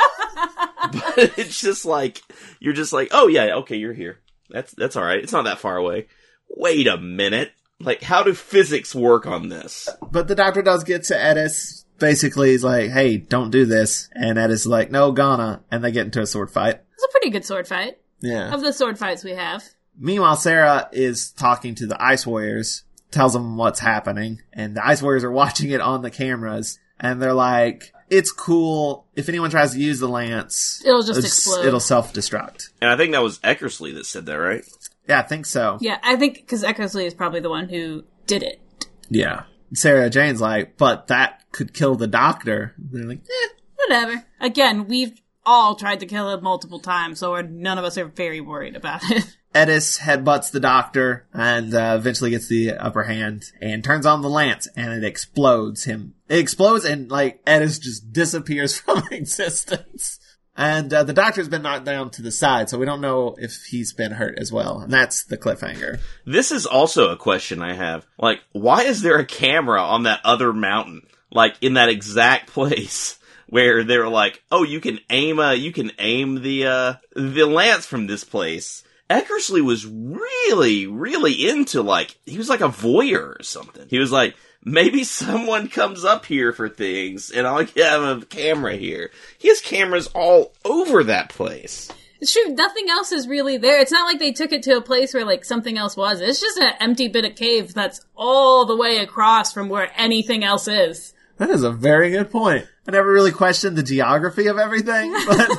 But it's just like, you're just like, oh yeah, okay, you're here. That's, that's alright. It's not that far away. Wait a minute. Like, how do physics work on this? But the doctor does get to Edis. Basically, he's like, hey, don't do this. And Edis is like, no, gonna. And they get into a sword fight. It's a pretty good sword fight. Yeah. Of the sword fights we have. Meanwhile, Sarah is talking to the Ice Warriors, tells them what's happening. And the Ice Warriors are watching it on the cameras. And they're like, it's cool. If anyone tries to use the lance, It'll just it's- explode. It'll self-destruct. And I think that was Eckersley that said that, right? Yeah, I think so. Yeah, I think, because Eckersley is probably the one who did it. Yeah. Sarah Jane's like, but that could kill the doctor. And they're like, eh. Whatever. Again, we've all tried to kill him multiple times, so we're, none of us are very worried about it. Edis headbutts the doctor and uh, eventually gets the upper hand and turns on the lance and it explodes him. It explodes and like Edis just disappears from existence. And uh, the doctor's been knocked down to the side, so we don't know if he's been hurt as well. And that's the cliffhanger. This is also a question I have. Like, why is there a camera on that other mountain? Like, in that exact place where they're like, oh, you can aim, uh, you can aim the, uh, the lance from this place. Eckersley was really, really into, like, he was like a voyeur or something. He was like, maybe someone comes up here for things, and I'll have a camera here. He has cameras all over that place. It's true, nothing else is really there. It's not like they took it to a place where, like, something else was. It's just an empty bit of cave that's all the way across from where anything else is. That is a very good point. I never really questioned the geography of everything, but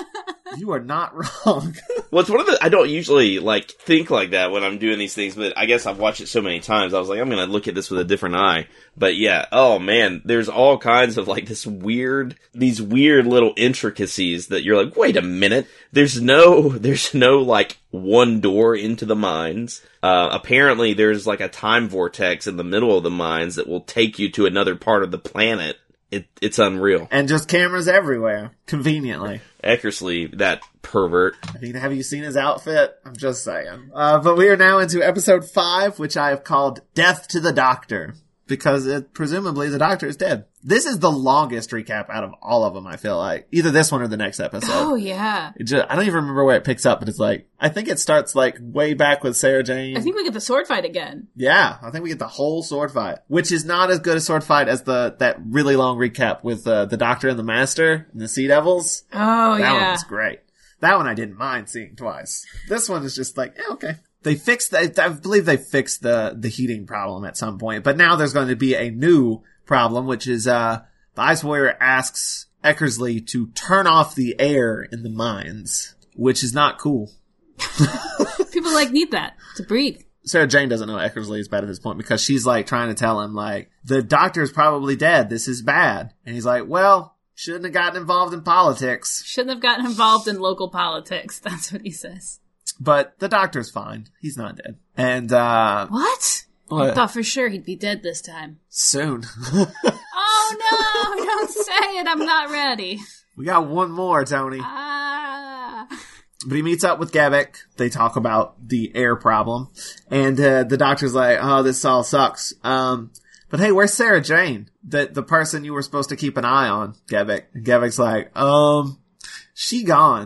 you are not wrong. Well, it's one of the, I don't usually, like, think like that when I'm doing these things, but I guess I've watched it so many times, I was like, I'm gonna look at this with a different eye. But yeah, oh man, there's all kinds of, like, this weird, these weird little intricacies that you're like, wait a minute, there's no, there's no, like, one door into the mines. Uh, apparently there's, like, a time vortex in the middle of the mines that will take you to another part of the planet. It, it's unreal. And just cameras everywhere, conveniently. Eckersley, that pervert. I mean, have you seen his outfit? I'm just saying. Uh, but we are now into episode five, which I have called Death to the Doctor. Because it, presumably the Doctor is dead. This is the longest recap out of all of them, I feel like. Either this one or the next episode. Oh, yeah. It just, I don't even remember where it picks up, but it's like, I think it starts like way back with Sarah Jane. I think we get the sword fight again. Yeah, I think we get the whole sword fight, which is not as good a sword fight as the that really long recap with uh, the Doctor and the Master and the Sea Devils. Oh, that yeah. That one was great. That one I didn't mind seeing twice. This one is just like, yeah, okay. They fixed, the, I believe they fixed the, the heating problem at some point, but now there's going to be a new problem, which is, uh, the Ice Warrior asks Eckersley to turn off the air in the mines, which is not cool. People, like, need that to breathe. Sarah Jane doesn't know Eckersley is bad at this point because she's like trying to tell him like, the doctor's probably dead. This is bad. And he's like, well, shouldn't have gotten involved in politics. Shouldn't have gotten involved in local politics. That's what he says. But the doctor's fine. He's not dead. And, uh... What? what? I thought for sure he'd be dead this time. Soon. Oh no! Don't say it. I'm not ready. We got one more, Tony. Ah. But he meets up with Gebek. They talk about the air problem. And uh, the doctor's like, oh, this all sucks. Um, but hey, where's Sarah Jane? The, the person you were supposed to keep an eye on, Gebek. And Gebek's like, um, she gone.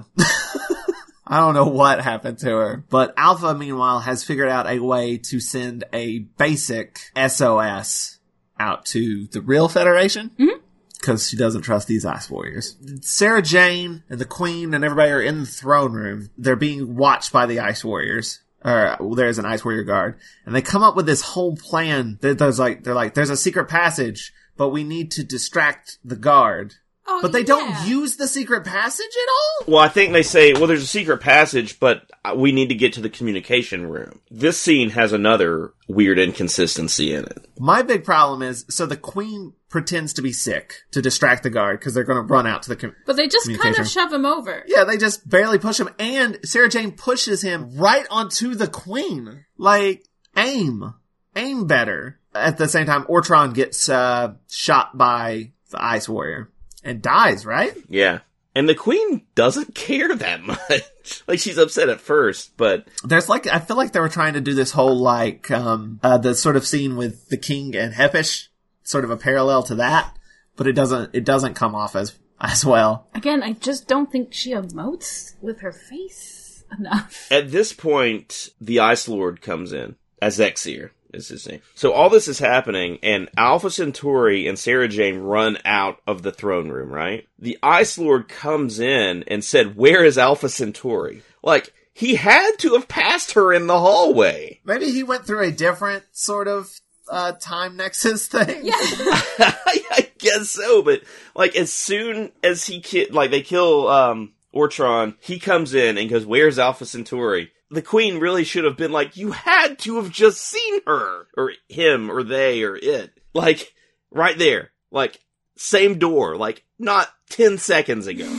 I don't know what happened to her. But Alpha, meanwhile, has figured out a way to send a basic S O S out to the real Federation. Mm-hmm. Because she doesn't trust these Ice Warriors. Sarah Jane and the Queen and everybody are in the throne room. They're being watched by the Ice Warriors. Or well, there's an Ice Warrior guard. And they come up with this whole plan. There's like, they're like, there's a secret passage, but we need to distract the guard. Oh, but they yeah. don't use the secret passage at all? Well, I think they say, well, there's a secret passage, but we need to get to the communication room. This scene has another weird inconsistency in it. My big problem is, so the Queen pretends to be sick to distract the guard because they're going to run out to the com- But they just kind communication of shove him over. Yeah, they just barely push him, and Sarah Jane pushes him right onto the Queen. Like, aim. Aim better. At the same time, Ortron gets uh, shot by the Ice Warrior. And dies, right? Yeah. And the Queen doesn't care that much. Like, she's upset at first, but... There's like, I feel like they were trying to do this whole, like, um, uh, the sort of scene with the King and Hepish, sort of a parallel to that, but it doesn't, it doesn't come off as, as well. Again, I just don't think she emotes with her face enough. At this point, the Ice Lord comes in, as Exir is his name. So all this is happening, and Alpha Centauri and Sarah Jane run out of the throne room, right? The Ice Lord comes in and said, where is Alpha Centauri? Like, he had to have passed her in the hallway. Maybe he went through a different sort of uh, time nexus thing. Yeah. I guess so, but, like, as soon as he, ki- like, they kill um, Ortron, he comes in and goes, where's Alpha Centauri? The Queen really should have been like, you had to have just seen her, or him, or they, or it. Like, right there. Like, same door. Like, not ten seconds ago.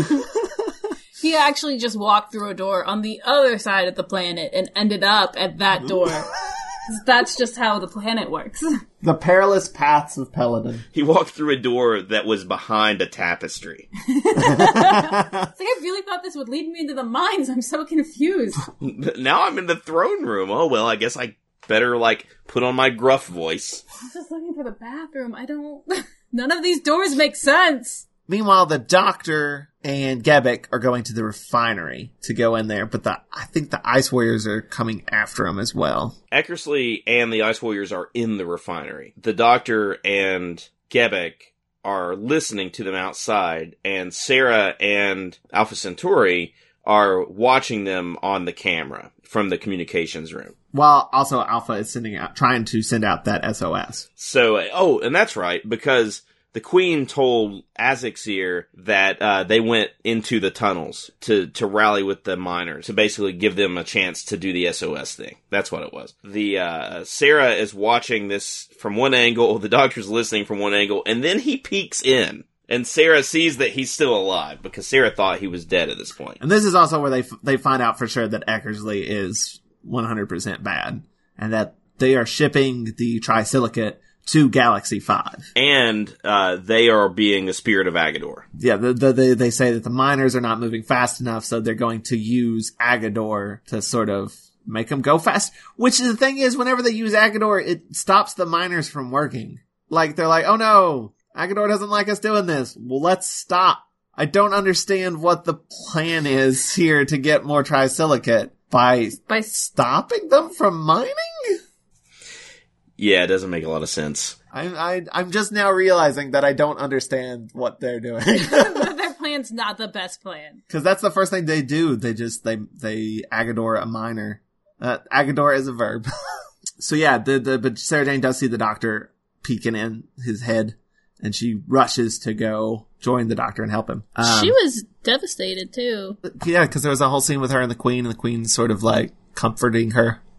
He actually just walked through a door on the other side of the planet and ended up at that door. That's just how the planet works. The perilous paths of Peladon. He walked through a door that was behind a tapestry. It's like, I really thought this would lead me into the mines. I'm so confused. Now I'm in the throne room. Oh, well, I guess I better, like, put on my gruff voice. I was just looking for the bathroom. I don't... None of these doors make sense. Meanwhile, the Doctor and Gebek are going to the refinery to go in there, but the, I think the Ice Warriors are coming after them as well. Eckersley and the Ice Warriors are in the refinery. The Doctor and Gebek are listening to them outside, and Sarah and Alpha Centauri are watching them on the camera from the communications room. While also Alpha is sending out, trying to send out that S O S. So, oh, and that's right, because the Queen told Azixir that uh, they went into the tunnels to, to rally with the miners, to basically give them a chance to do the S O S thing. That's what it was. The uh, Sarah is watching this from one angle, the Doctor's listening from one angle, and then he peeks in. And Sarah sees that he's still alive, because Sarah thought he was dead at this point. And this is also where they f- they find out for sure that Eckersley is one hundred percent bad, and that they are shipping the Trisilicate to Galaxy five. And uh, they are being the spirit of Agador. Yeah, the, the, they, they say that the miners are not moving fast enough, so they're going to use Agador to sort of make them go fast. Which the thing is, whenever they use Agador, it stops the miners from working. Like, they're like, oh no, Agador doesn't like us doing this. Well, let's stop. I don't understand what the plan is here to get more Trisilicate. By, By stopping them from mining? Yeah, it doesn't make a lot of sense. I, I, I'm just now realizing that I don't understand what they're doing. Their plan's not the best plan. Because that's the first thing they do. They just, they, they Agador a miner. Uh, Agador is a verb. So yeah, the, the, but Sarah Jane does see the Doctor peeking in his head, and she rushes to go join the Doctor and help him. Um, She was devastated, too. Yeah, because there was a whole scene with her and the Queen, and the Queen's sort of like comforting her.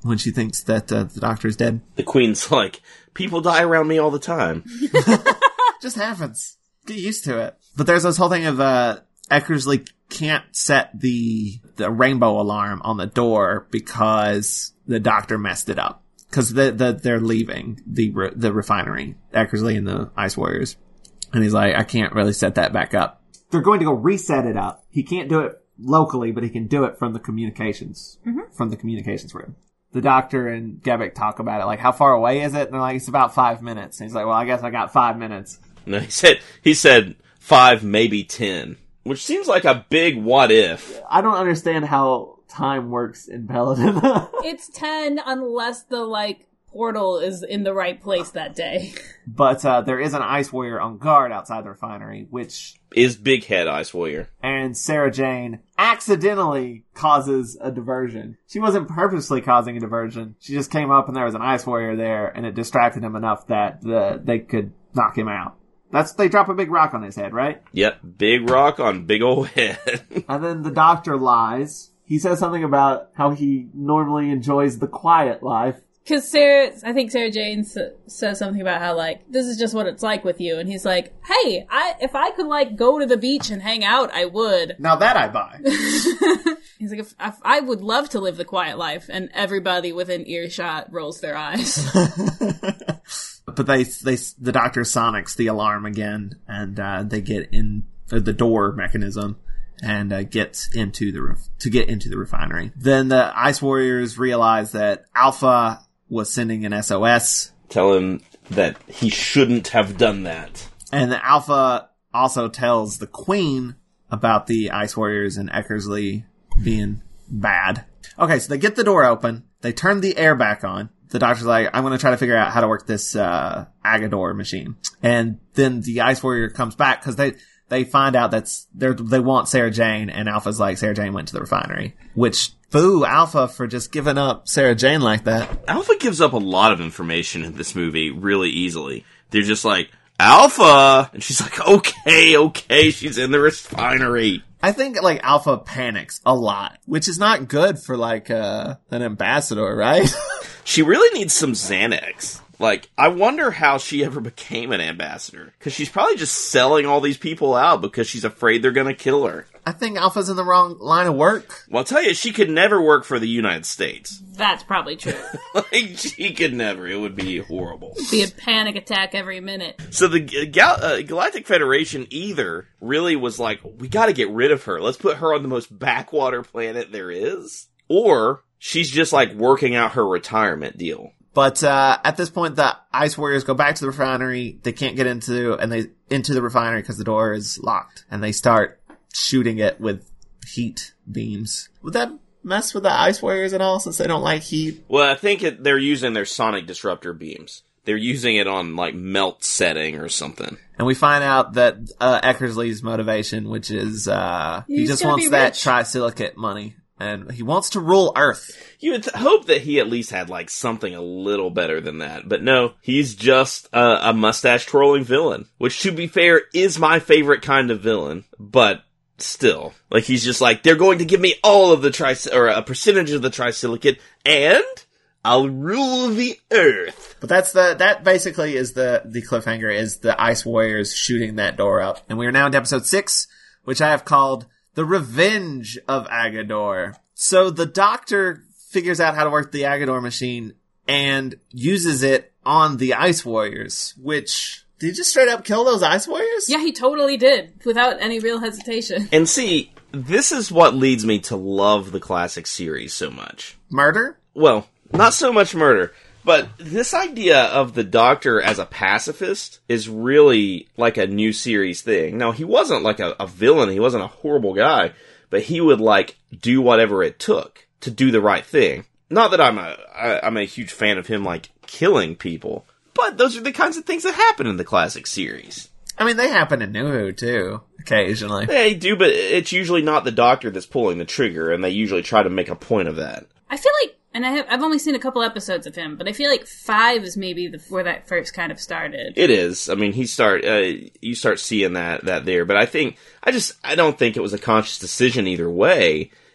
when she thinks that uh, the doctor is dead. The Queen's like, people die around me all the time. Just happens. Get used to it. But there's this whole thing of uh, Eckersley can't set the the rainbow alarm on the door because the doctor messed it up. Because the, the, they're leaving the re- the refinery, Eckersley and the Ice Warriors. And he's like, I can't really set that back up. They're going to go reset it up. He can't do it locally, but he can do it from the communications, mm-hmm. from the communications room. The doctor and Gebek talk about it, like, how far away is it? And they're like, it's about five minutes. And he's like, well, I guess I got five minutes. No, he said, he said five, maybe ten. Which seems like a big what if. I don't understand how time works in Peladon. It's ten unless the, like, portal is in the right place that day. But uh, there is an Ice Warrior on guard outside the refinery, which is Big Head Ice Warrior. And Sarah Jane accidentally causes a diversion. She wasn't purposely causing a diversion. She just came up and there was an Ice Warrior there, and it distracted him enough that the, they could knock him out. That's, they drop a big rock on his head, right? Yep, big rock on big old head. And then the doctor lies. He says something about how he normally enjoys the quiet life. Because Sarah, I think Sarah Jane s- says something about how, like, this is just what it's like with you. And he's like, hey, I if I could, like, go to the beach and hang out, I would. Now that I buy. He's like, if, if I would love to live the quiet life. And everybody within earshot rolls their eyes. But they, they, the doctor sonics the alarm again, and uh, they get in uh, the door mechanism and uh, get into the ref- to get into the refinery. Then the Ice Warriors realize that Alpha was sending an S O S, tell him that he shouldn't have done that. And the Alpha also tells the Queen about the Ice Warriors and Eckersley being bad. Okay, so they get the door open. They turn the air back on. The doctor's like, I'm going to try to figure out how to work this uh Agador machine. And then the Ice Warrior comes back because they they find out that's they they want Sarah Jane, and Alpha's like, Sarah Jane went to the refinery. Which, boo Alpha for just giving up Sarah Jane like that. Alpha gives up a lot of information in this movie really easily. They're just like, Alpha! And she's like, okay, okay, she's in the refinery. I think, like, Alpha panics a lot, which is not good for, like, uh, an ambassador, right? She really needs some Xanax. Like, I wonder how she ever became an ambassador. Because she's probably just selling all these people out because she's afraid they're going to kill her. I think Alpha's in the wrong line of work. Well, I'll tell you, she could never work for the United States. That's probably true. Like, she could never. It would be horrible. It'd be a panic attack every minute. So the Gal- uh, Galactic Federation either really was like, we gotta get rid of her. Let's put her on the most backwater planet there is. Or she's just like working out her retirement deal. But uh at this point, the Ice Warriors go back to the refinery. They can't get into and they into the refinery because the door is locked, and they start shooting it with heat beams. Would that mess with the Ice Warriors at all, since they don't like heat? Well, I think it, they're using their sonic disruptor beams. They're using it on like melt setting or something. And we find out that uh Eckersley's motivation, which is uh he He's just gonna wants be that rich. trisilicate money. And he wants to rule Earth. You would th- hope that he at least had, like, something a little better than that. But no, he's just a, a mustache-twirling villain. Which, to be fair, is my favorite kind of villain. But still. Like, he's just like, they're going to give me all of the tri- or a percentage of the trisilicate, and I'll rule the Earth. But that's the, that basically is the, the cliffhanger, is the Ice Warriors shooting that door up. And we are now into episode six, which I have called The Revenge of Agador. So the doctor figures out how to work the Agador machine and uses it on the Ice Warriors, which, did he just straight up kill those Ice Warriors? Yeah, he totally did, without any real hesitation. And see, this is what leads me to love the classic series so much. Murder? Well, not so much murder. But this idea of the Doctor as a pacifist is really like a new series thing. Now, he wasn't like a, a villain, he wasn't a horrible guy, but he would like do whatever it took to do the right thing. Not that I'm a, I, I'm a huge fan of him like killing people, but those are the kinds of things that happen in the classic series. I mean, they happen in New Who, too, occasionally. They do, but it's usually not the Doctor that's pulling the trigger, and they usually try to make a point of that. I feel like, and I have, I've only seen a couple episodes of him, but I feel like five is maybe the, where that first kind of started. It is. I mean, he start uh, you start seeing that that there, but I think I just I don't think it was a conscious decision either way.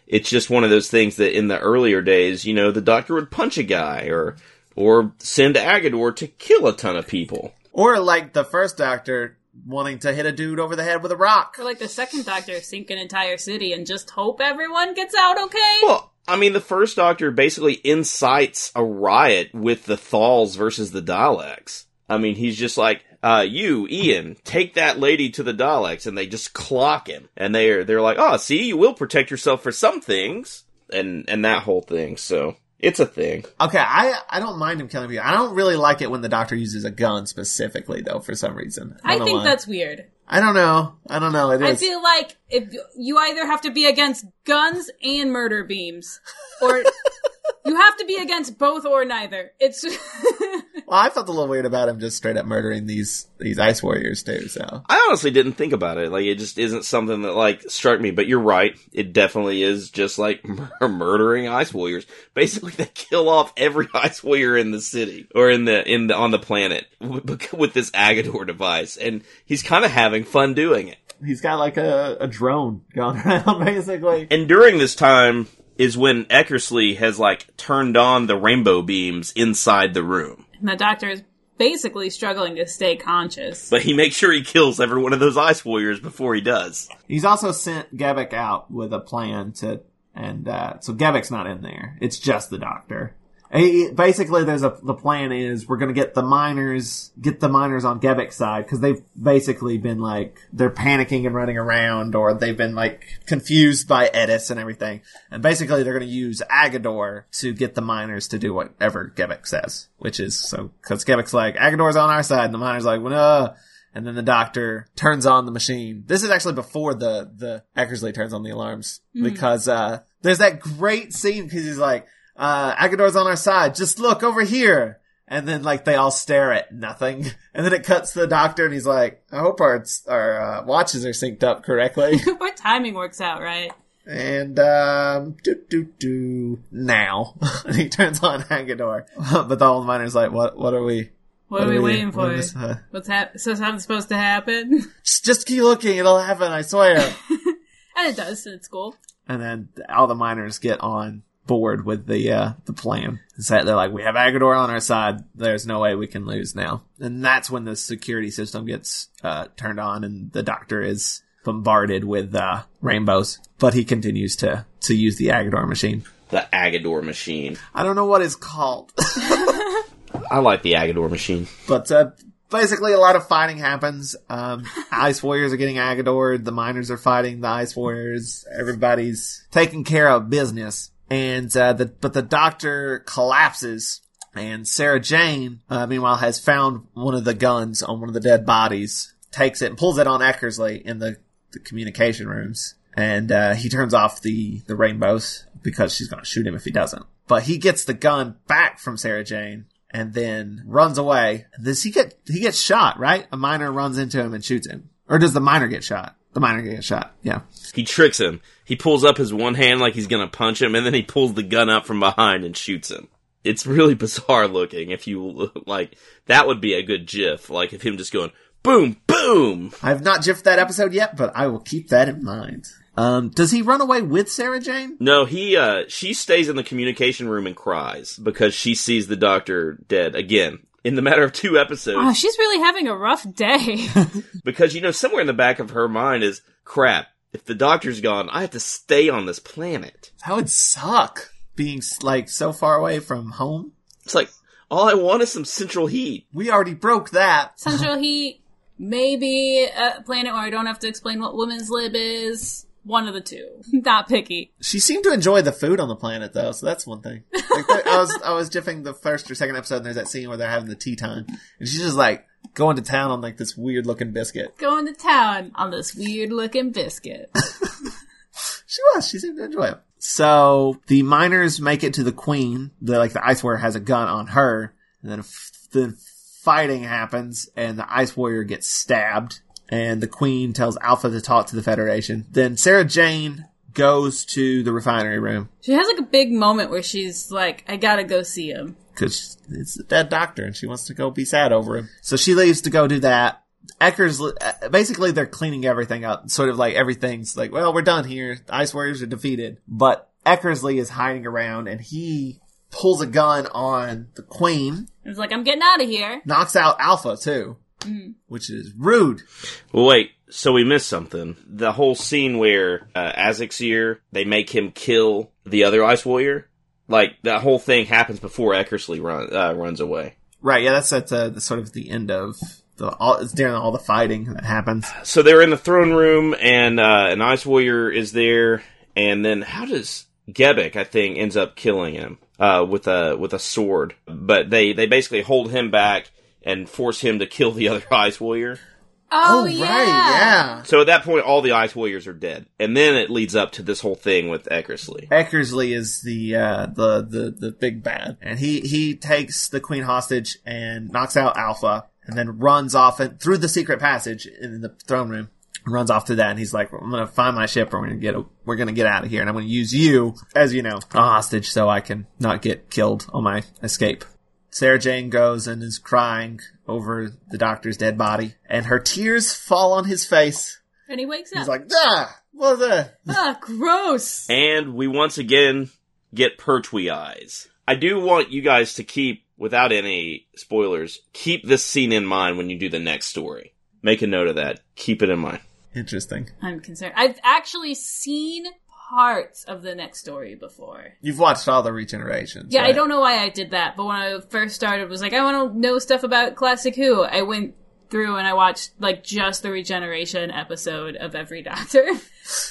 It's just one of those things that in the earlier days, you know, the Doctor would punch a guy or or send Agador to kill a ton of people. Or like the first Doctor wanting to hit a dude over the head with a rock. Or like the second Doctor sink an entire city and just hope everyone gets out okay? Well, I mean, the first Doctor basically incites a riot with the Thals versus the Daleks. I mean, he's just like, uh, you, Ian, take that lady to the Daleks, and they just clock him. And they're, they're like, oh, see, you will protect yourself for some things. And, and that whole thing, so it's a thing. Okay, I, I don't mind him killing people. I don't really like it when the Doctor uses a gun specifically, though, for some reason. I, I don't think know why. that's weird. I don't know. I don't know. It is. I feel like if you either have to be against guns and murder beams, or you have to be against both or neither. It's Well, I felt a little weird about him just straight up murdering these these Ice Warriors too. So I honestly didn't think about it. Like, it just isn't something that like struck me. But you're right. It definitely is just like mur- murdering Ice Warriors. Basically, they kill off every Ice Warrior in the city or in the in the on the planet with, with this Agador device, and he's kind of having fun doing it. he's got like a, a drone going around, basically. And during this time is when Eckersley has like turned on the rainbow beams inside the room. And the Doctor is basically struggling to stay conscious. But he makes sure he kills every one of those Ice Warriors before he does. He's also sent Gebek out with a plan to, and uh, so Gebek's not in there. It's just the Doctor. He, basically, there's a the plan is we're going to get the miners get the miners on Gebek's side because they've basically been like they're panicking and running around, or they've been like confused by Edis and everything. And basically, they're going to use Agador to get the miners to do whatever Gebek says, which is so because Gebek's like Agador's on our side, and the miners like well, no. And then the Doctor turns on the machine. This is actually before the the Eckersley turns on the alarms mm. because uh there's that great scene because he's like. Uh, Agador's on our side. Just look over here. And then, like, they all stare at nothing. And then it cuts to the Doctor and he's like, I hope our, our, uh, watches are synced up correctly. Our timing works out, right? And, um, do, do, do, now. And he turns on Agador. But the old miner's like, what, what are we? What, what are we, we waiting for? Is, uh, What's hap- so something's supposed to happen? Just, just keep looking. It'll happen, I swear. And it does, and it's cool. And then all the miners get on board with the uh the plan. So they're like, we have Agador on our side. There's no way we can lose now. And that's when the security system gets uh turned on and the Doctor is bombarded with uh rainbows. But he continues to to use the Agador machine. The Agador machine. I don't know what it's called. I like the Agador machine. But uh basically, a lot of fighting happens. Um, Ice Warriors are getting Agador. The miners are fighting the Ice Warriors. Everybody's taking care of business. And, uh, the, but the Doctor collapses and Sarah Jane, uh, meanwhile has found one of the guns on one of the dead bodies, takes it and pulls it on Eckersley in the, the communication rooms. And, uh, he turns off the, the rainbows because she's gonna shoot him if he doesn't. But he gets the gun back from Sarah Jane and then runs away. Does he get, he gets shot, right? A miner runs into him and shoots him. Or does the miner get shot? The miner gets shot, yeah. He tricks him. He pulls up his one hand like he's gonna punch him, and then he pulls the gun up from behind and shoots him. It's really bizarre looking. If you, like, that would be a good gif. Like, if him just going, boom, boom! I have not gifed that episode yet, but I will keep that in mind. Um, does he run away with Sarah Jane? No, he, uh, she stays in the communication room and cries because she sees the Doctor dead again. In the matter of two episodes. Oh, she's really having a rough day. Because, you know, somewhere in the back of her mind is, crap, if the Doctor's gone, I have to stay on this planet. That would suck, being, like, so far away from home. It's like, all I want is some central heat. We already broke that. Central heat, maybe a planet where I don't have to explain what women's lib is. One of the two. Not picky. She seemed to enjoy the food on the planet, though, so that's one thing. Like, there, I was I was jiffing the first or second episode, and there's that scene where they're having the tea time, and she's just, like, going to town on, like, this weird-looking biscuit. Going to town on this weird-looking biscuit. She was. She seemed to enjoy it. So, the miners make it to the Queen. The, like, the Ice Warrior has a gun on her, and then f- the fighting happens, and the Ice Warrior gets stabbed. And the Queen tells Alpha to talk to the Federation. Then Sarah Jane goes to the refinery room. She has like a big moment where she's like, I gotta go see him. Because it's the dead Doctor and she wants to go be sad over him. So she leaves to go do that. Eckersley, basically they're cleaning everything up. Sort of like everything's like, well, we're done here. The Ice Warriors are defeated. But Eckersley is hiding around and he pulls a gun on the Queen. It's like, I'm getting out of here. Knocks out Alpha, too. Mm. Which is rude. Well, wait. So we missed something. The whole scene where uh, Azixir, they make him kill the other Ice Warrior. Like, that whole thing happens before Eckersley run, uh, runs away. Right, yeah, that's at uh, the sort of the end of the, all, it's during all the fighting that happens. So they're in the throne room, and uh, an Ice Warrior is there, and then how does Gebek, I think, ends up killing him uh, with a with a sword? But they, they basically hold him back and force him to kill the other Ice Warrior. Oh, oh yeah. right, yeah. So at that point, all the Ice Warriors are dead. And then it leads up to this whole thing with Eckersley. Eckersley is the, uh, the, the, the big bad. And he, he takes the Queen hostage and knocks out Alpha and then runs off and through the secret passage in the throne room. Runs off through that and he's like, I'm gonna find my ship or we're gonna get, a, we're gonna get out of here and I'm gonna use you as, you know, a hostage so I can not get killed on my escape. Sarah Jane goes and is crying over the doctor's dead body, and her tears fall on his face. And he wakes up. He's like, ah, what was that? Ah, gross. And we once again get Pertwee eyes. I do want you guys to keep, without any spoilers, keep this scene in mind when you do the next story. Make a note of that. Keep it in mind. Interesting. I'm concerned. I've actually seen parts of the next story before. You've watched all the regenerations. Yeah, right? I don't know why I did that, but when I first started, was like, I want to know stuff about Classic Who. I went through and I watched like just the regeneration episode of every Doctor. uh,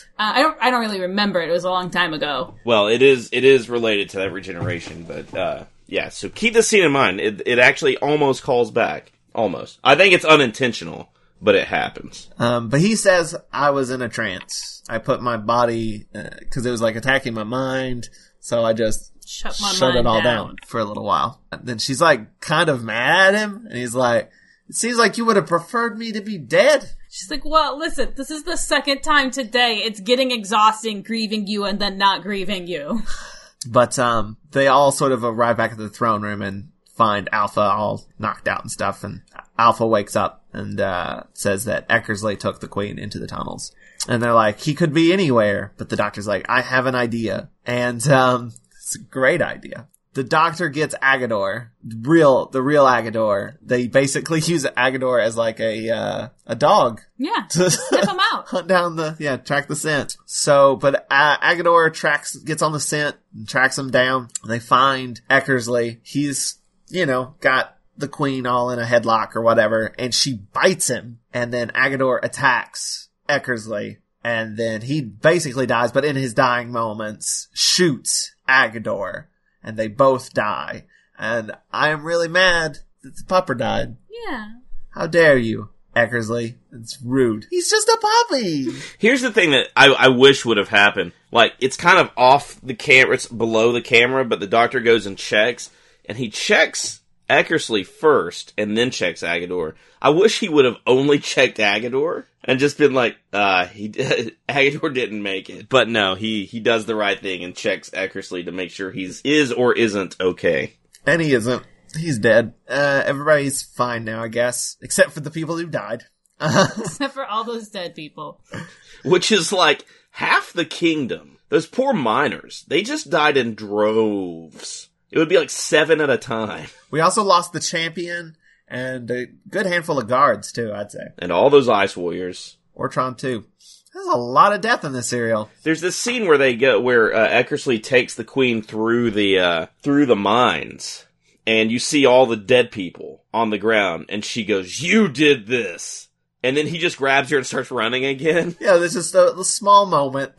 I don't, I don't really remember it. It was a long time ago. Well, it is, it is related to that regeneration, but uh, yeah. So keep this scene in mind. It, it actually almost calls back. Almost. I think it's unintentional, but it happens. Um, but he says, I was in a trance. I put my body, because uh, it was like attacking my mind, so I just shut, my shut mind it all down. down for a little while. And then she's like kind of mad at him, and he's like, it seems like you would have preferred me to be dead. She's like, well, listen, this is the second time today. It's getting exhausting grieving you and then not grieving you. But um, they all sort of arrive back at the throne room and find Alpha all knocked out and stuff, and Alpha wakes up and uh, says that Eckersley took the Queen into the tunnels. And they're like, he could be anywhere. But the Doctor's like, I have an idea. And um, it's a great idea. The Doctor gets Agador, real, the real Agador. They basically use Agador as like a uh, a dog. Yeah, to sniff him out. Hunt down the, yeah, track the scent. So, but uh, Agador tracks, gets on the scent and tracks him down. They find Eckersley. He's, you know, got the Queen all in a headlock or whatever, and she bites him. And then Agador attacks Eckersley, and then he basically dies, but in his dying moments, shoots Agador, and they both die. And I am really mad that the pupper died. Yeah. How dare you, Eckersley? It's rude. He's just a puppy! Here's the thing that I, I wish would have happened. Like, it's kind of off the camera, it's below the camera, but the Doctor goes and checks, and he checks Eckersley first, and then checks Agador. I wish he would have only checked Agador and just been like, uh, he Agador didn't make it. But no, he, he does the right thing and checks Eckersley to make sure he's is or isn't okay. And he isn't. He's dead. Uh, everybody's fine now, I guess. Except for the people who died. Except for all those dead people. Which is like half the kingdom. Those poor miners. They just died in droves. It would be like seven at a time. We also lost the champion and a good handful of guards, too, I'd say. And all those Ice Warriors. Ortron, too. There's a lot of death in this serial. There's this scene where they go, where uh, Eckersley takes the Queen through the, uh, through the mines. And you see all the dead people on the ground. And she goes, you did this. And then he just grabs her and starts running again. Yeah, there's just a, a small moment.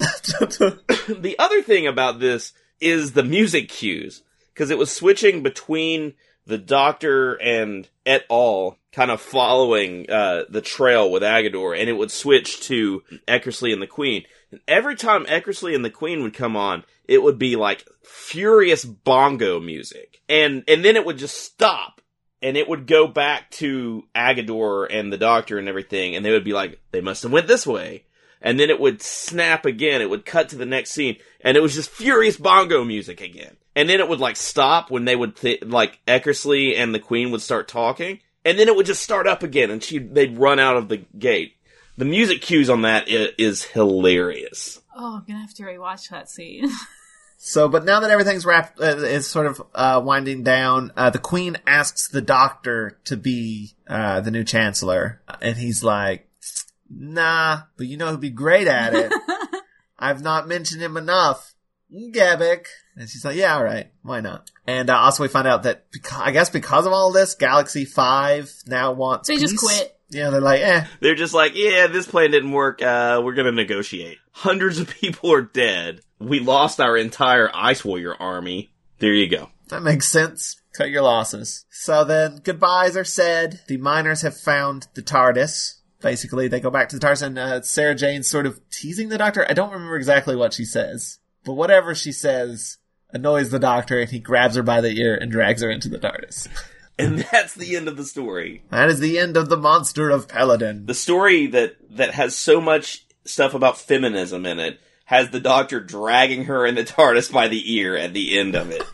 The other thing about this is the music cues. Because it was switching between the Doctor and et al. Kind of following uh, the trail with Agador, and it would switch to Eckersley and the Queen. And every time Eckersley and the Queen would come on, it would be like furious bongo music. And and then it would just stop, and it would go back to Agador and the Doctor and everything, and they would be like, they must have went this way. And then it would snap again, it would cut to the next scene, and it was just furious bongo music again. And then it would, like, stop when they would, th- like, Eckersley and the Queen would start talking, and then it would just start up again, and she they'd run out of the gate. The music cues on that is, is hilarious. Oh, I'm gonna have to rewatch that scene. So, but now that everything's wrapped, uh, is sort of uh, winding down, uh, the Queen asks the Doctor to be uh, the new Chancellor, and he's like, nah, but you know who'd be great at it? I've not mentioned him enough. Gebek. And she's like, yeah, all right, why not? And uh, also we find out that, beca- I guess because of all this, Galaxy five now wants They peace. just quit. Yeah, they're like, eh. They're just like, yeah, this plan didn't work, uh, we're gonna negotiate. Hundreds of people are dead. We lost our entire Ice Warrior army. There you go. That makes sense. Cut your losses. So then, goodbyes are said. The miners have found the TARDIS. Basically, they go back to the TARDIS, and uh, Sarah Jane's sort of teasing the Doctor. I don't remember exactly what she says, but whatever she says annoys the Doctor, and he grabs her by the ear and drags her into the TARDIS. And that's the end of the story. That is the end of the Monster of Peladon. The story that, that has so much stuff about feminism in it has the Doctor dragging her in the TARDIS by the ear at the end of it.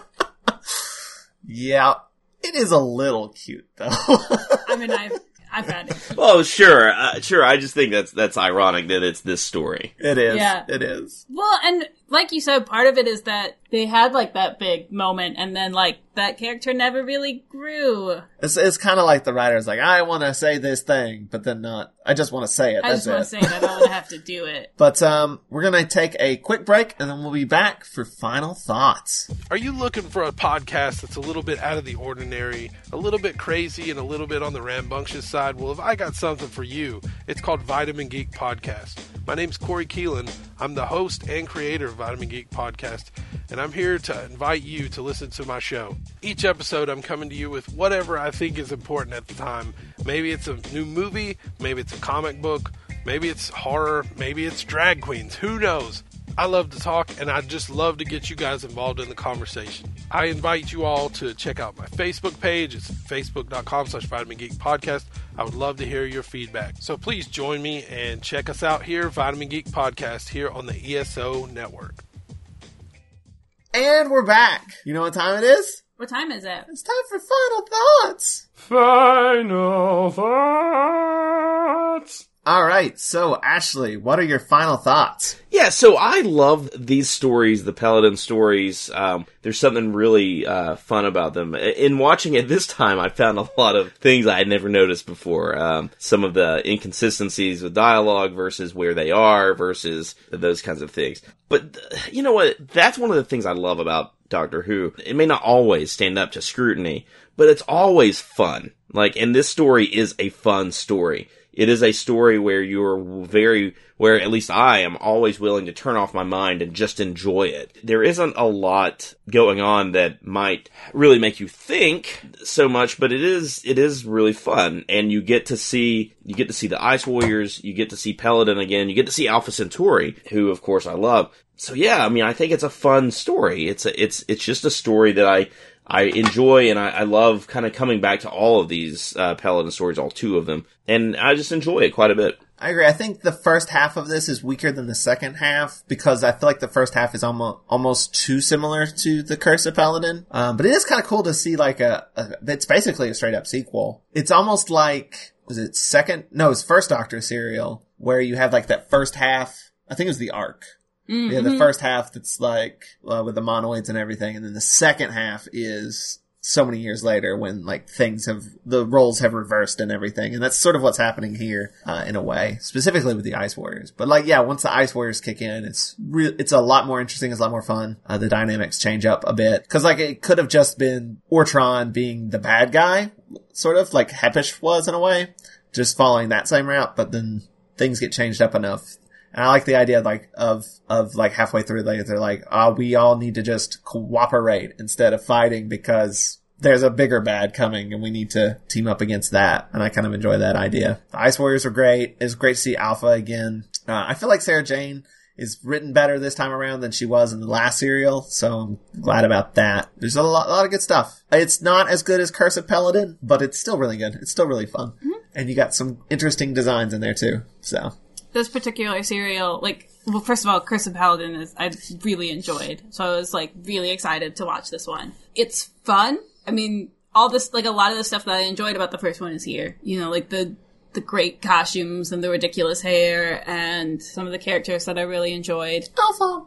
Yeah, it is a little cute, though. I mean, I've, I've had it. Oh, sure, uh, sure. I just think that's that's ironic that it's this story. It is. Yeah. It is. Well, and like you said, part of it is that they had, like, that big moment, and then, like, that character never really grew. It's, it's kind of like the writer's like, I want to say this thing, but then not. I just want to say it. I That's just want it. to say it. I don't want to have to do it. But um, we're going to take a quick break, and then we'll be back for final thoughts. Are you looking for a podcast that's a little bit out of the ordinary, a little bit crazy, and a little bit on the rambunctious side? Well, if I got something for you, it's called Vitamin Geek Podcast. My name's Corey Keelan. I'm the host and creator of Vitamin Geek Podcast, and I'm here to invite you to listen to my show. Each episode, I'm coming to you with whatever I think is important at the time. Maybe it's a new movie, maybe it's a comic book, maybe it's horror, maybe it's drag queens. Who knows? I love to talk, and I just love to get you guys involved in the conversation. I invite you all to check out my Facebook page. It's facebook.com slash Vitamin Geek Podcast. I would love to hear your feedback. So please join me and check us out here, Vitamin Geek Podcast, here on the E S O Network. And we're back. You know what time it is? What time is it? It's time for final thoughts. Final thoughts. All right. So, Ashley, what are your final thoughts? Yeah, so I love these stories, the Peladon stories. Um, there's something really uh, fun about them. In watching it this time, I found a lot of things I had never noticed before. Um, some of the inconsistencies with dialogue versus where they are versus those kinds of things. But you know what? That's one of the things I love about Doctor Who. It may not always stand up to scrutiny, but it's always fun. Like, and this story is a fun story. It is a story where you're very, where at least I am always willing to turn off my mind and just enjoy it. There isn't a lot going on that might really make you think so much, but it is, it is really fun. And you get to see, you get to see the Ice Warriors, you get to see Peladon again, you get to see Alpha Centauri, who of course I love. So yeah, I mean, I think it's a fun story. It's a, it's, it's just a story that I, I enjoy, and I, I love kind of coming back to all of these uh, Peladon stories, all two of them, and I just enjoy it quite a bit. I agree. I think the first half of this is weaker than the second half because I feel like the first half is almost almost too similar to the Curse of Peladon. Um, but it is kind of cool to see like a, a, it's basically a straight up sequel. It's almost like, was it second? No, it's first Doctor serial where you have like that first half. I think it was the Ark. Mm-hmm. Yeah, the first half that's like uh, with the monoids and everything, and then the second half is so many years later when like things have, the roles have reversed and everything, and that's sort of what's happening here uh, in a way, specifically with the Ice Warriors. But like, yeah, once the Ice Warriors kick in, it's re- it's a lot more interesting, it's a lot more fun. Uh, the dynamics change up a bit because like it could have just been Ortron being the bad guy, sort of like Hepish was in a way, just following that same route, but then things get changed up enough. And I like the idea, like, of, of, like, halfway through, like, they're like, oh, we all need to just cooperate instead of fighting because there's a bigger bad coming and we need to team up against that. And I kind of enjoy that idea. The Ice Warriors are great. It's great to see Alpha again. Uh, I feel like Sarah Jane is written better this time around than she was in the last serial, so I'm glad about that. There's a lot, a lot of good stuff. It's not as good as Curse of Peladon, but it's still really good. It's still really fun. Mm-hmm. And you got some interesting designs in there, too, so... This particular serial, like, well, first of all, Curse of Peladon is, I really enjoyed. So I was, like, really excited to watch this one. It's fun. I mean, all this, like, a lot of the stuff that I enjoyed about the first one is here. You know, like, the the great costumes and the ridiculous hair and some of the characters that I really enjoyed. Alpha!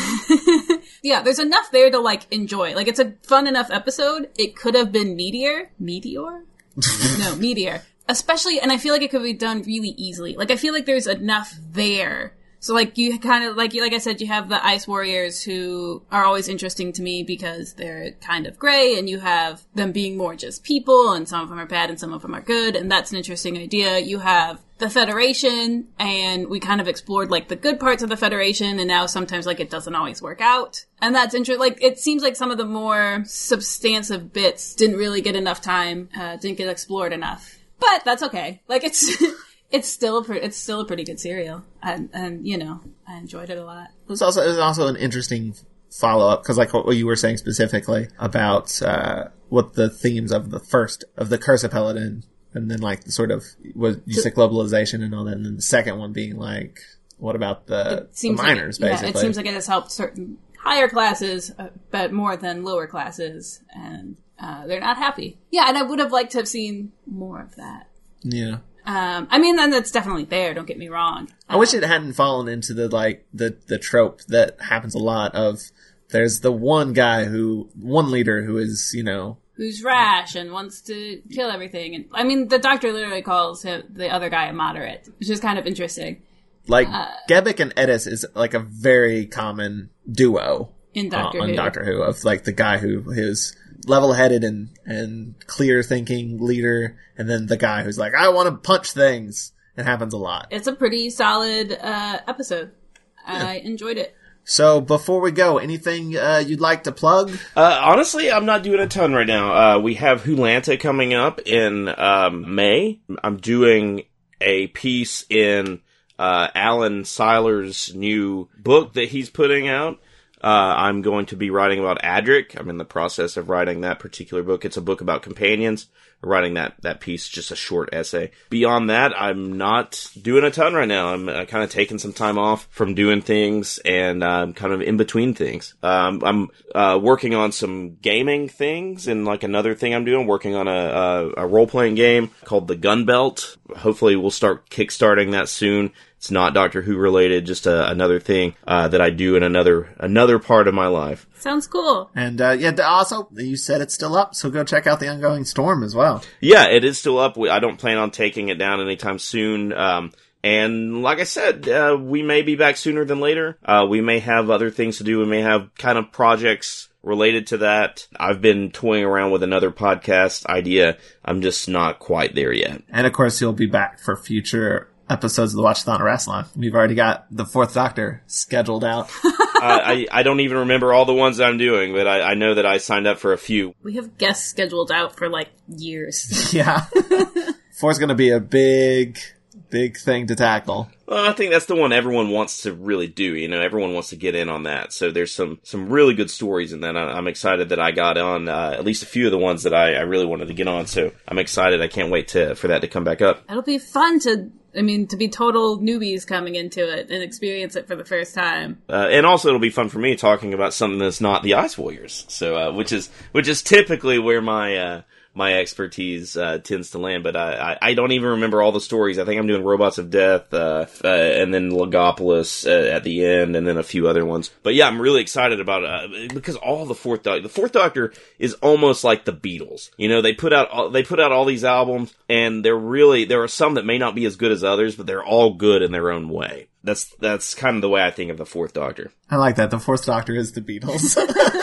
Yeah, there's enough there to, like, enjoy. Like, it's a fun enough episode. It could have been Meteor. Meteor? No, Meteor. Especially, and I feel like it could be done really easily. Like, I feel like there's enough there. So, like, you kind of, like, like I said, you have the Ice Warriors who are always interesting to me because they're kind of gray, and you have them being more just people, and some of them are bad and some of them are good, and that's an interesting idea. You have the Federation, and we kind of explored, like, the good parts of the Federation, and now sometimes, like, it doesn't always work out. And that's interesting. Like, it seems like some of the more substantive bits didn't really get enough time, uh, didn't get explored enough. But that's okay. Like, it's... It's still a pre- it's still a pretty good serial, and and you know I enjoyed it a lot. It was also it was also an interesting follow up because like what you were saying specifically about uh, what the themes of the first of the Curse of Peladon, and then like the sort of what you said globalization and all that, and then the second one being like what about the, the miners like it, basically? Yeah, it seems like it has helped certain higher classes, uh, but more than lower classes, and uh, they're not happy. Yeah, and I would have liked to have seen more of that. Yeah. Um, I mean, then that's definitely there, don't get me wrong. I um, wish it hadn't fallen into the, like, the, the trope that happens a lot of, there's the one guy who, one leader who is, you know... Who's rash and wants to kill everything. And I mean, the Doctor literally calls him, the other guy a moderate, which is kind of interesting. Like, uh, Gebek and Edis is, like, a very common duo. In Doctor uh, Who. On Doctor Who, of, like, the guy who is... level-headed and, and clear-thinking leader, and then the guy who's like, I want to punch things. It happens a lot. It's a pretty solid uh, episode. Yeah. I enjoyed it. So, before we go, anything uh, you'd like to plug? Uh, honestly, I'm not doing a ton right now. Uh, we have Wholanta coming up in um, May. I'm doing a piece in uh, Alan Seiler's new book that he's putting out. Uh, I'm going to be writing about Adric. I'm in the process of writing that particular book. It's a book about companions. I'm writing that, that piece, just a short essay. Beyond that, I'm not doing a ton right now. I'm uh, kind of taking some time off from doing things and I'm uh, kind of in between things. Um, I'm uh, working on some gaming things, and like another thing I'm doing, working on a, a, a role-playing game called The Gun Belt. Hopefully we'll start kickstarting that soon. It's not Doctor Who related, just a, another thing uh, that I do in another another part of my life. Sounds cool. And uh, yeah, also, you said it's still up, so go check out The Ongoing Storm as well. Yeah, it is still up. We, I don't plan on taking it down anytime soon. Um, and like I said, uh, we may be back sooner than later. Uh, we may have other things to do. We may have kind of projects related to that. I've been toying around with another podcast idea. I'm just not quite there yet. And of course, you'll be back for future episodes of the Watchathon Rassilon. We've already got the Fourth Doctor scheduled out. uh, I, I don't even remember all the ones that I'm doing, but I, I know that I signed up for a few. We have guests scheduled out for like years. Yeah. Four's going to be a big, big thing to tackle. Well, I think that's the one everyone wants to really do. You know, everyone wants to get in on that. So there's some, some really good stories in that. I'm excited that I got on uh, at least a few of the ones that I, I really wanted to get on. So I'm excited. I can't wait to for that to come back up. It'll be fun to... I mean, to be total newbies coming into it and experience it for the first time. Uh, and also it'll be fun for me talking about something that's not the Ice Warriors. So, uh, which is, which is typically where my, uh, my expertise, uh, tends to land. But I, I, I don't even remember all the stories. I think I'm doing Robots of Death, uh, uh and then Logopolis uh, at the end, and then a few other ones. But yeah, I'm really excited about it, uh, because all the Fourth Doctor, the Fourth Doctor is almost like the Beatles. You know, they put out, all, they put out all these albums, and they're really, there are some that may not be as good as others, but they're all good in their own way. That's, that's kind of the way I think of the Fourth Doctor. I like that. The Fourth Doctor is the Beatles.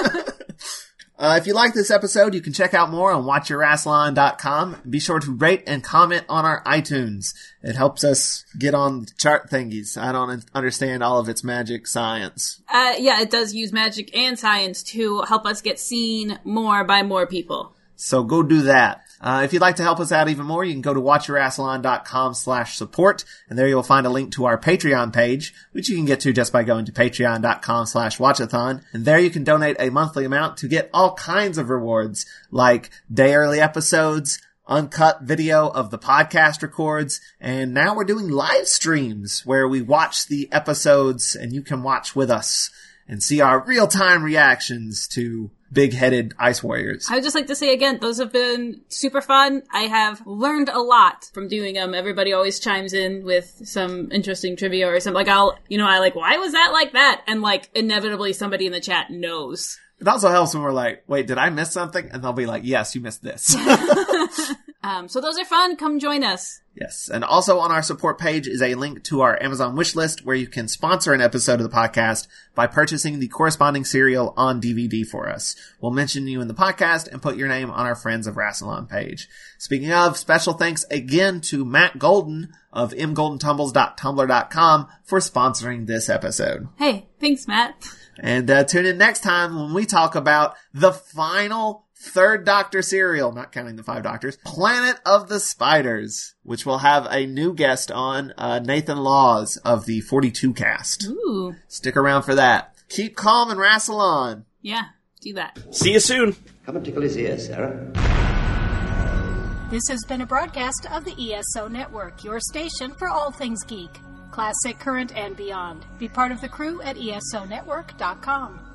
Uh, if you like this episode, you can check out more on watch your rassilon dot com. Be sure to rate and comment on our iTunes. It helps us get on chart thingies. I don't understand all of its magic science. Uh, yeah, it does use magic and science to help us get seen more by more people. So go do that. Uh, if you'd like to help us out even more, you can go to watch your rassilon dot com slash support, and there you'll find a link to our Patreon page, which you can get to just by going to patreon dot com slash watchathon, and there you can donate a monthly amount to get all kinds of rewards, like day early episodes, uncut video of the podcast records, and now we're doing live streams where we watch the episodes and you can watch with us. and see our real-time reactions to big-headed ice warriors. I would just like to say again, those have been super fun. I have learned a lot from doing them. Everybody always chimes in with some interesting trivia or something. Like, I'll, you know, I like, why was that like that? And like, inevitably somebody in the chat knows. It also helps when we're like, wait, did I miss something? And they'll be like, yes, you missed this. um, so those are fun. Come join us. Yes. And also on our support page is a link to our Amazon wish list where you can sponsor an episode of the podcast by purchasing the corresponding serial on D V D for us. We'll mention you in the podcast and put your name on our Friends of Rassilon page. Speaking of, special thanks again to Matt Golden of m golden tumbles dot tumblr dot com for sponsoring this episode. Hey, thanks, Matt. And uh, tune in next time when we talk about the final third Doctor serial, not counting the five Doctors, Planet of the Spiders, which will have a new guest on, uh, Nathan Laws of the forty-two cast. Ooh. Stick around for that. Keep calm and wrestle on. Yeah, do that. See you soon. Come and tickle his ears, Sarah. This has been a broadcast of the E S O Network, your station for all things geek. Classic, current, and beyond. Be part of the crew at E S O network dot com.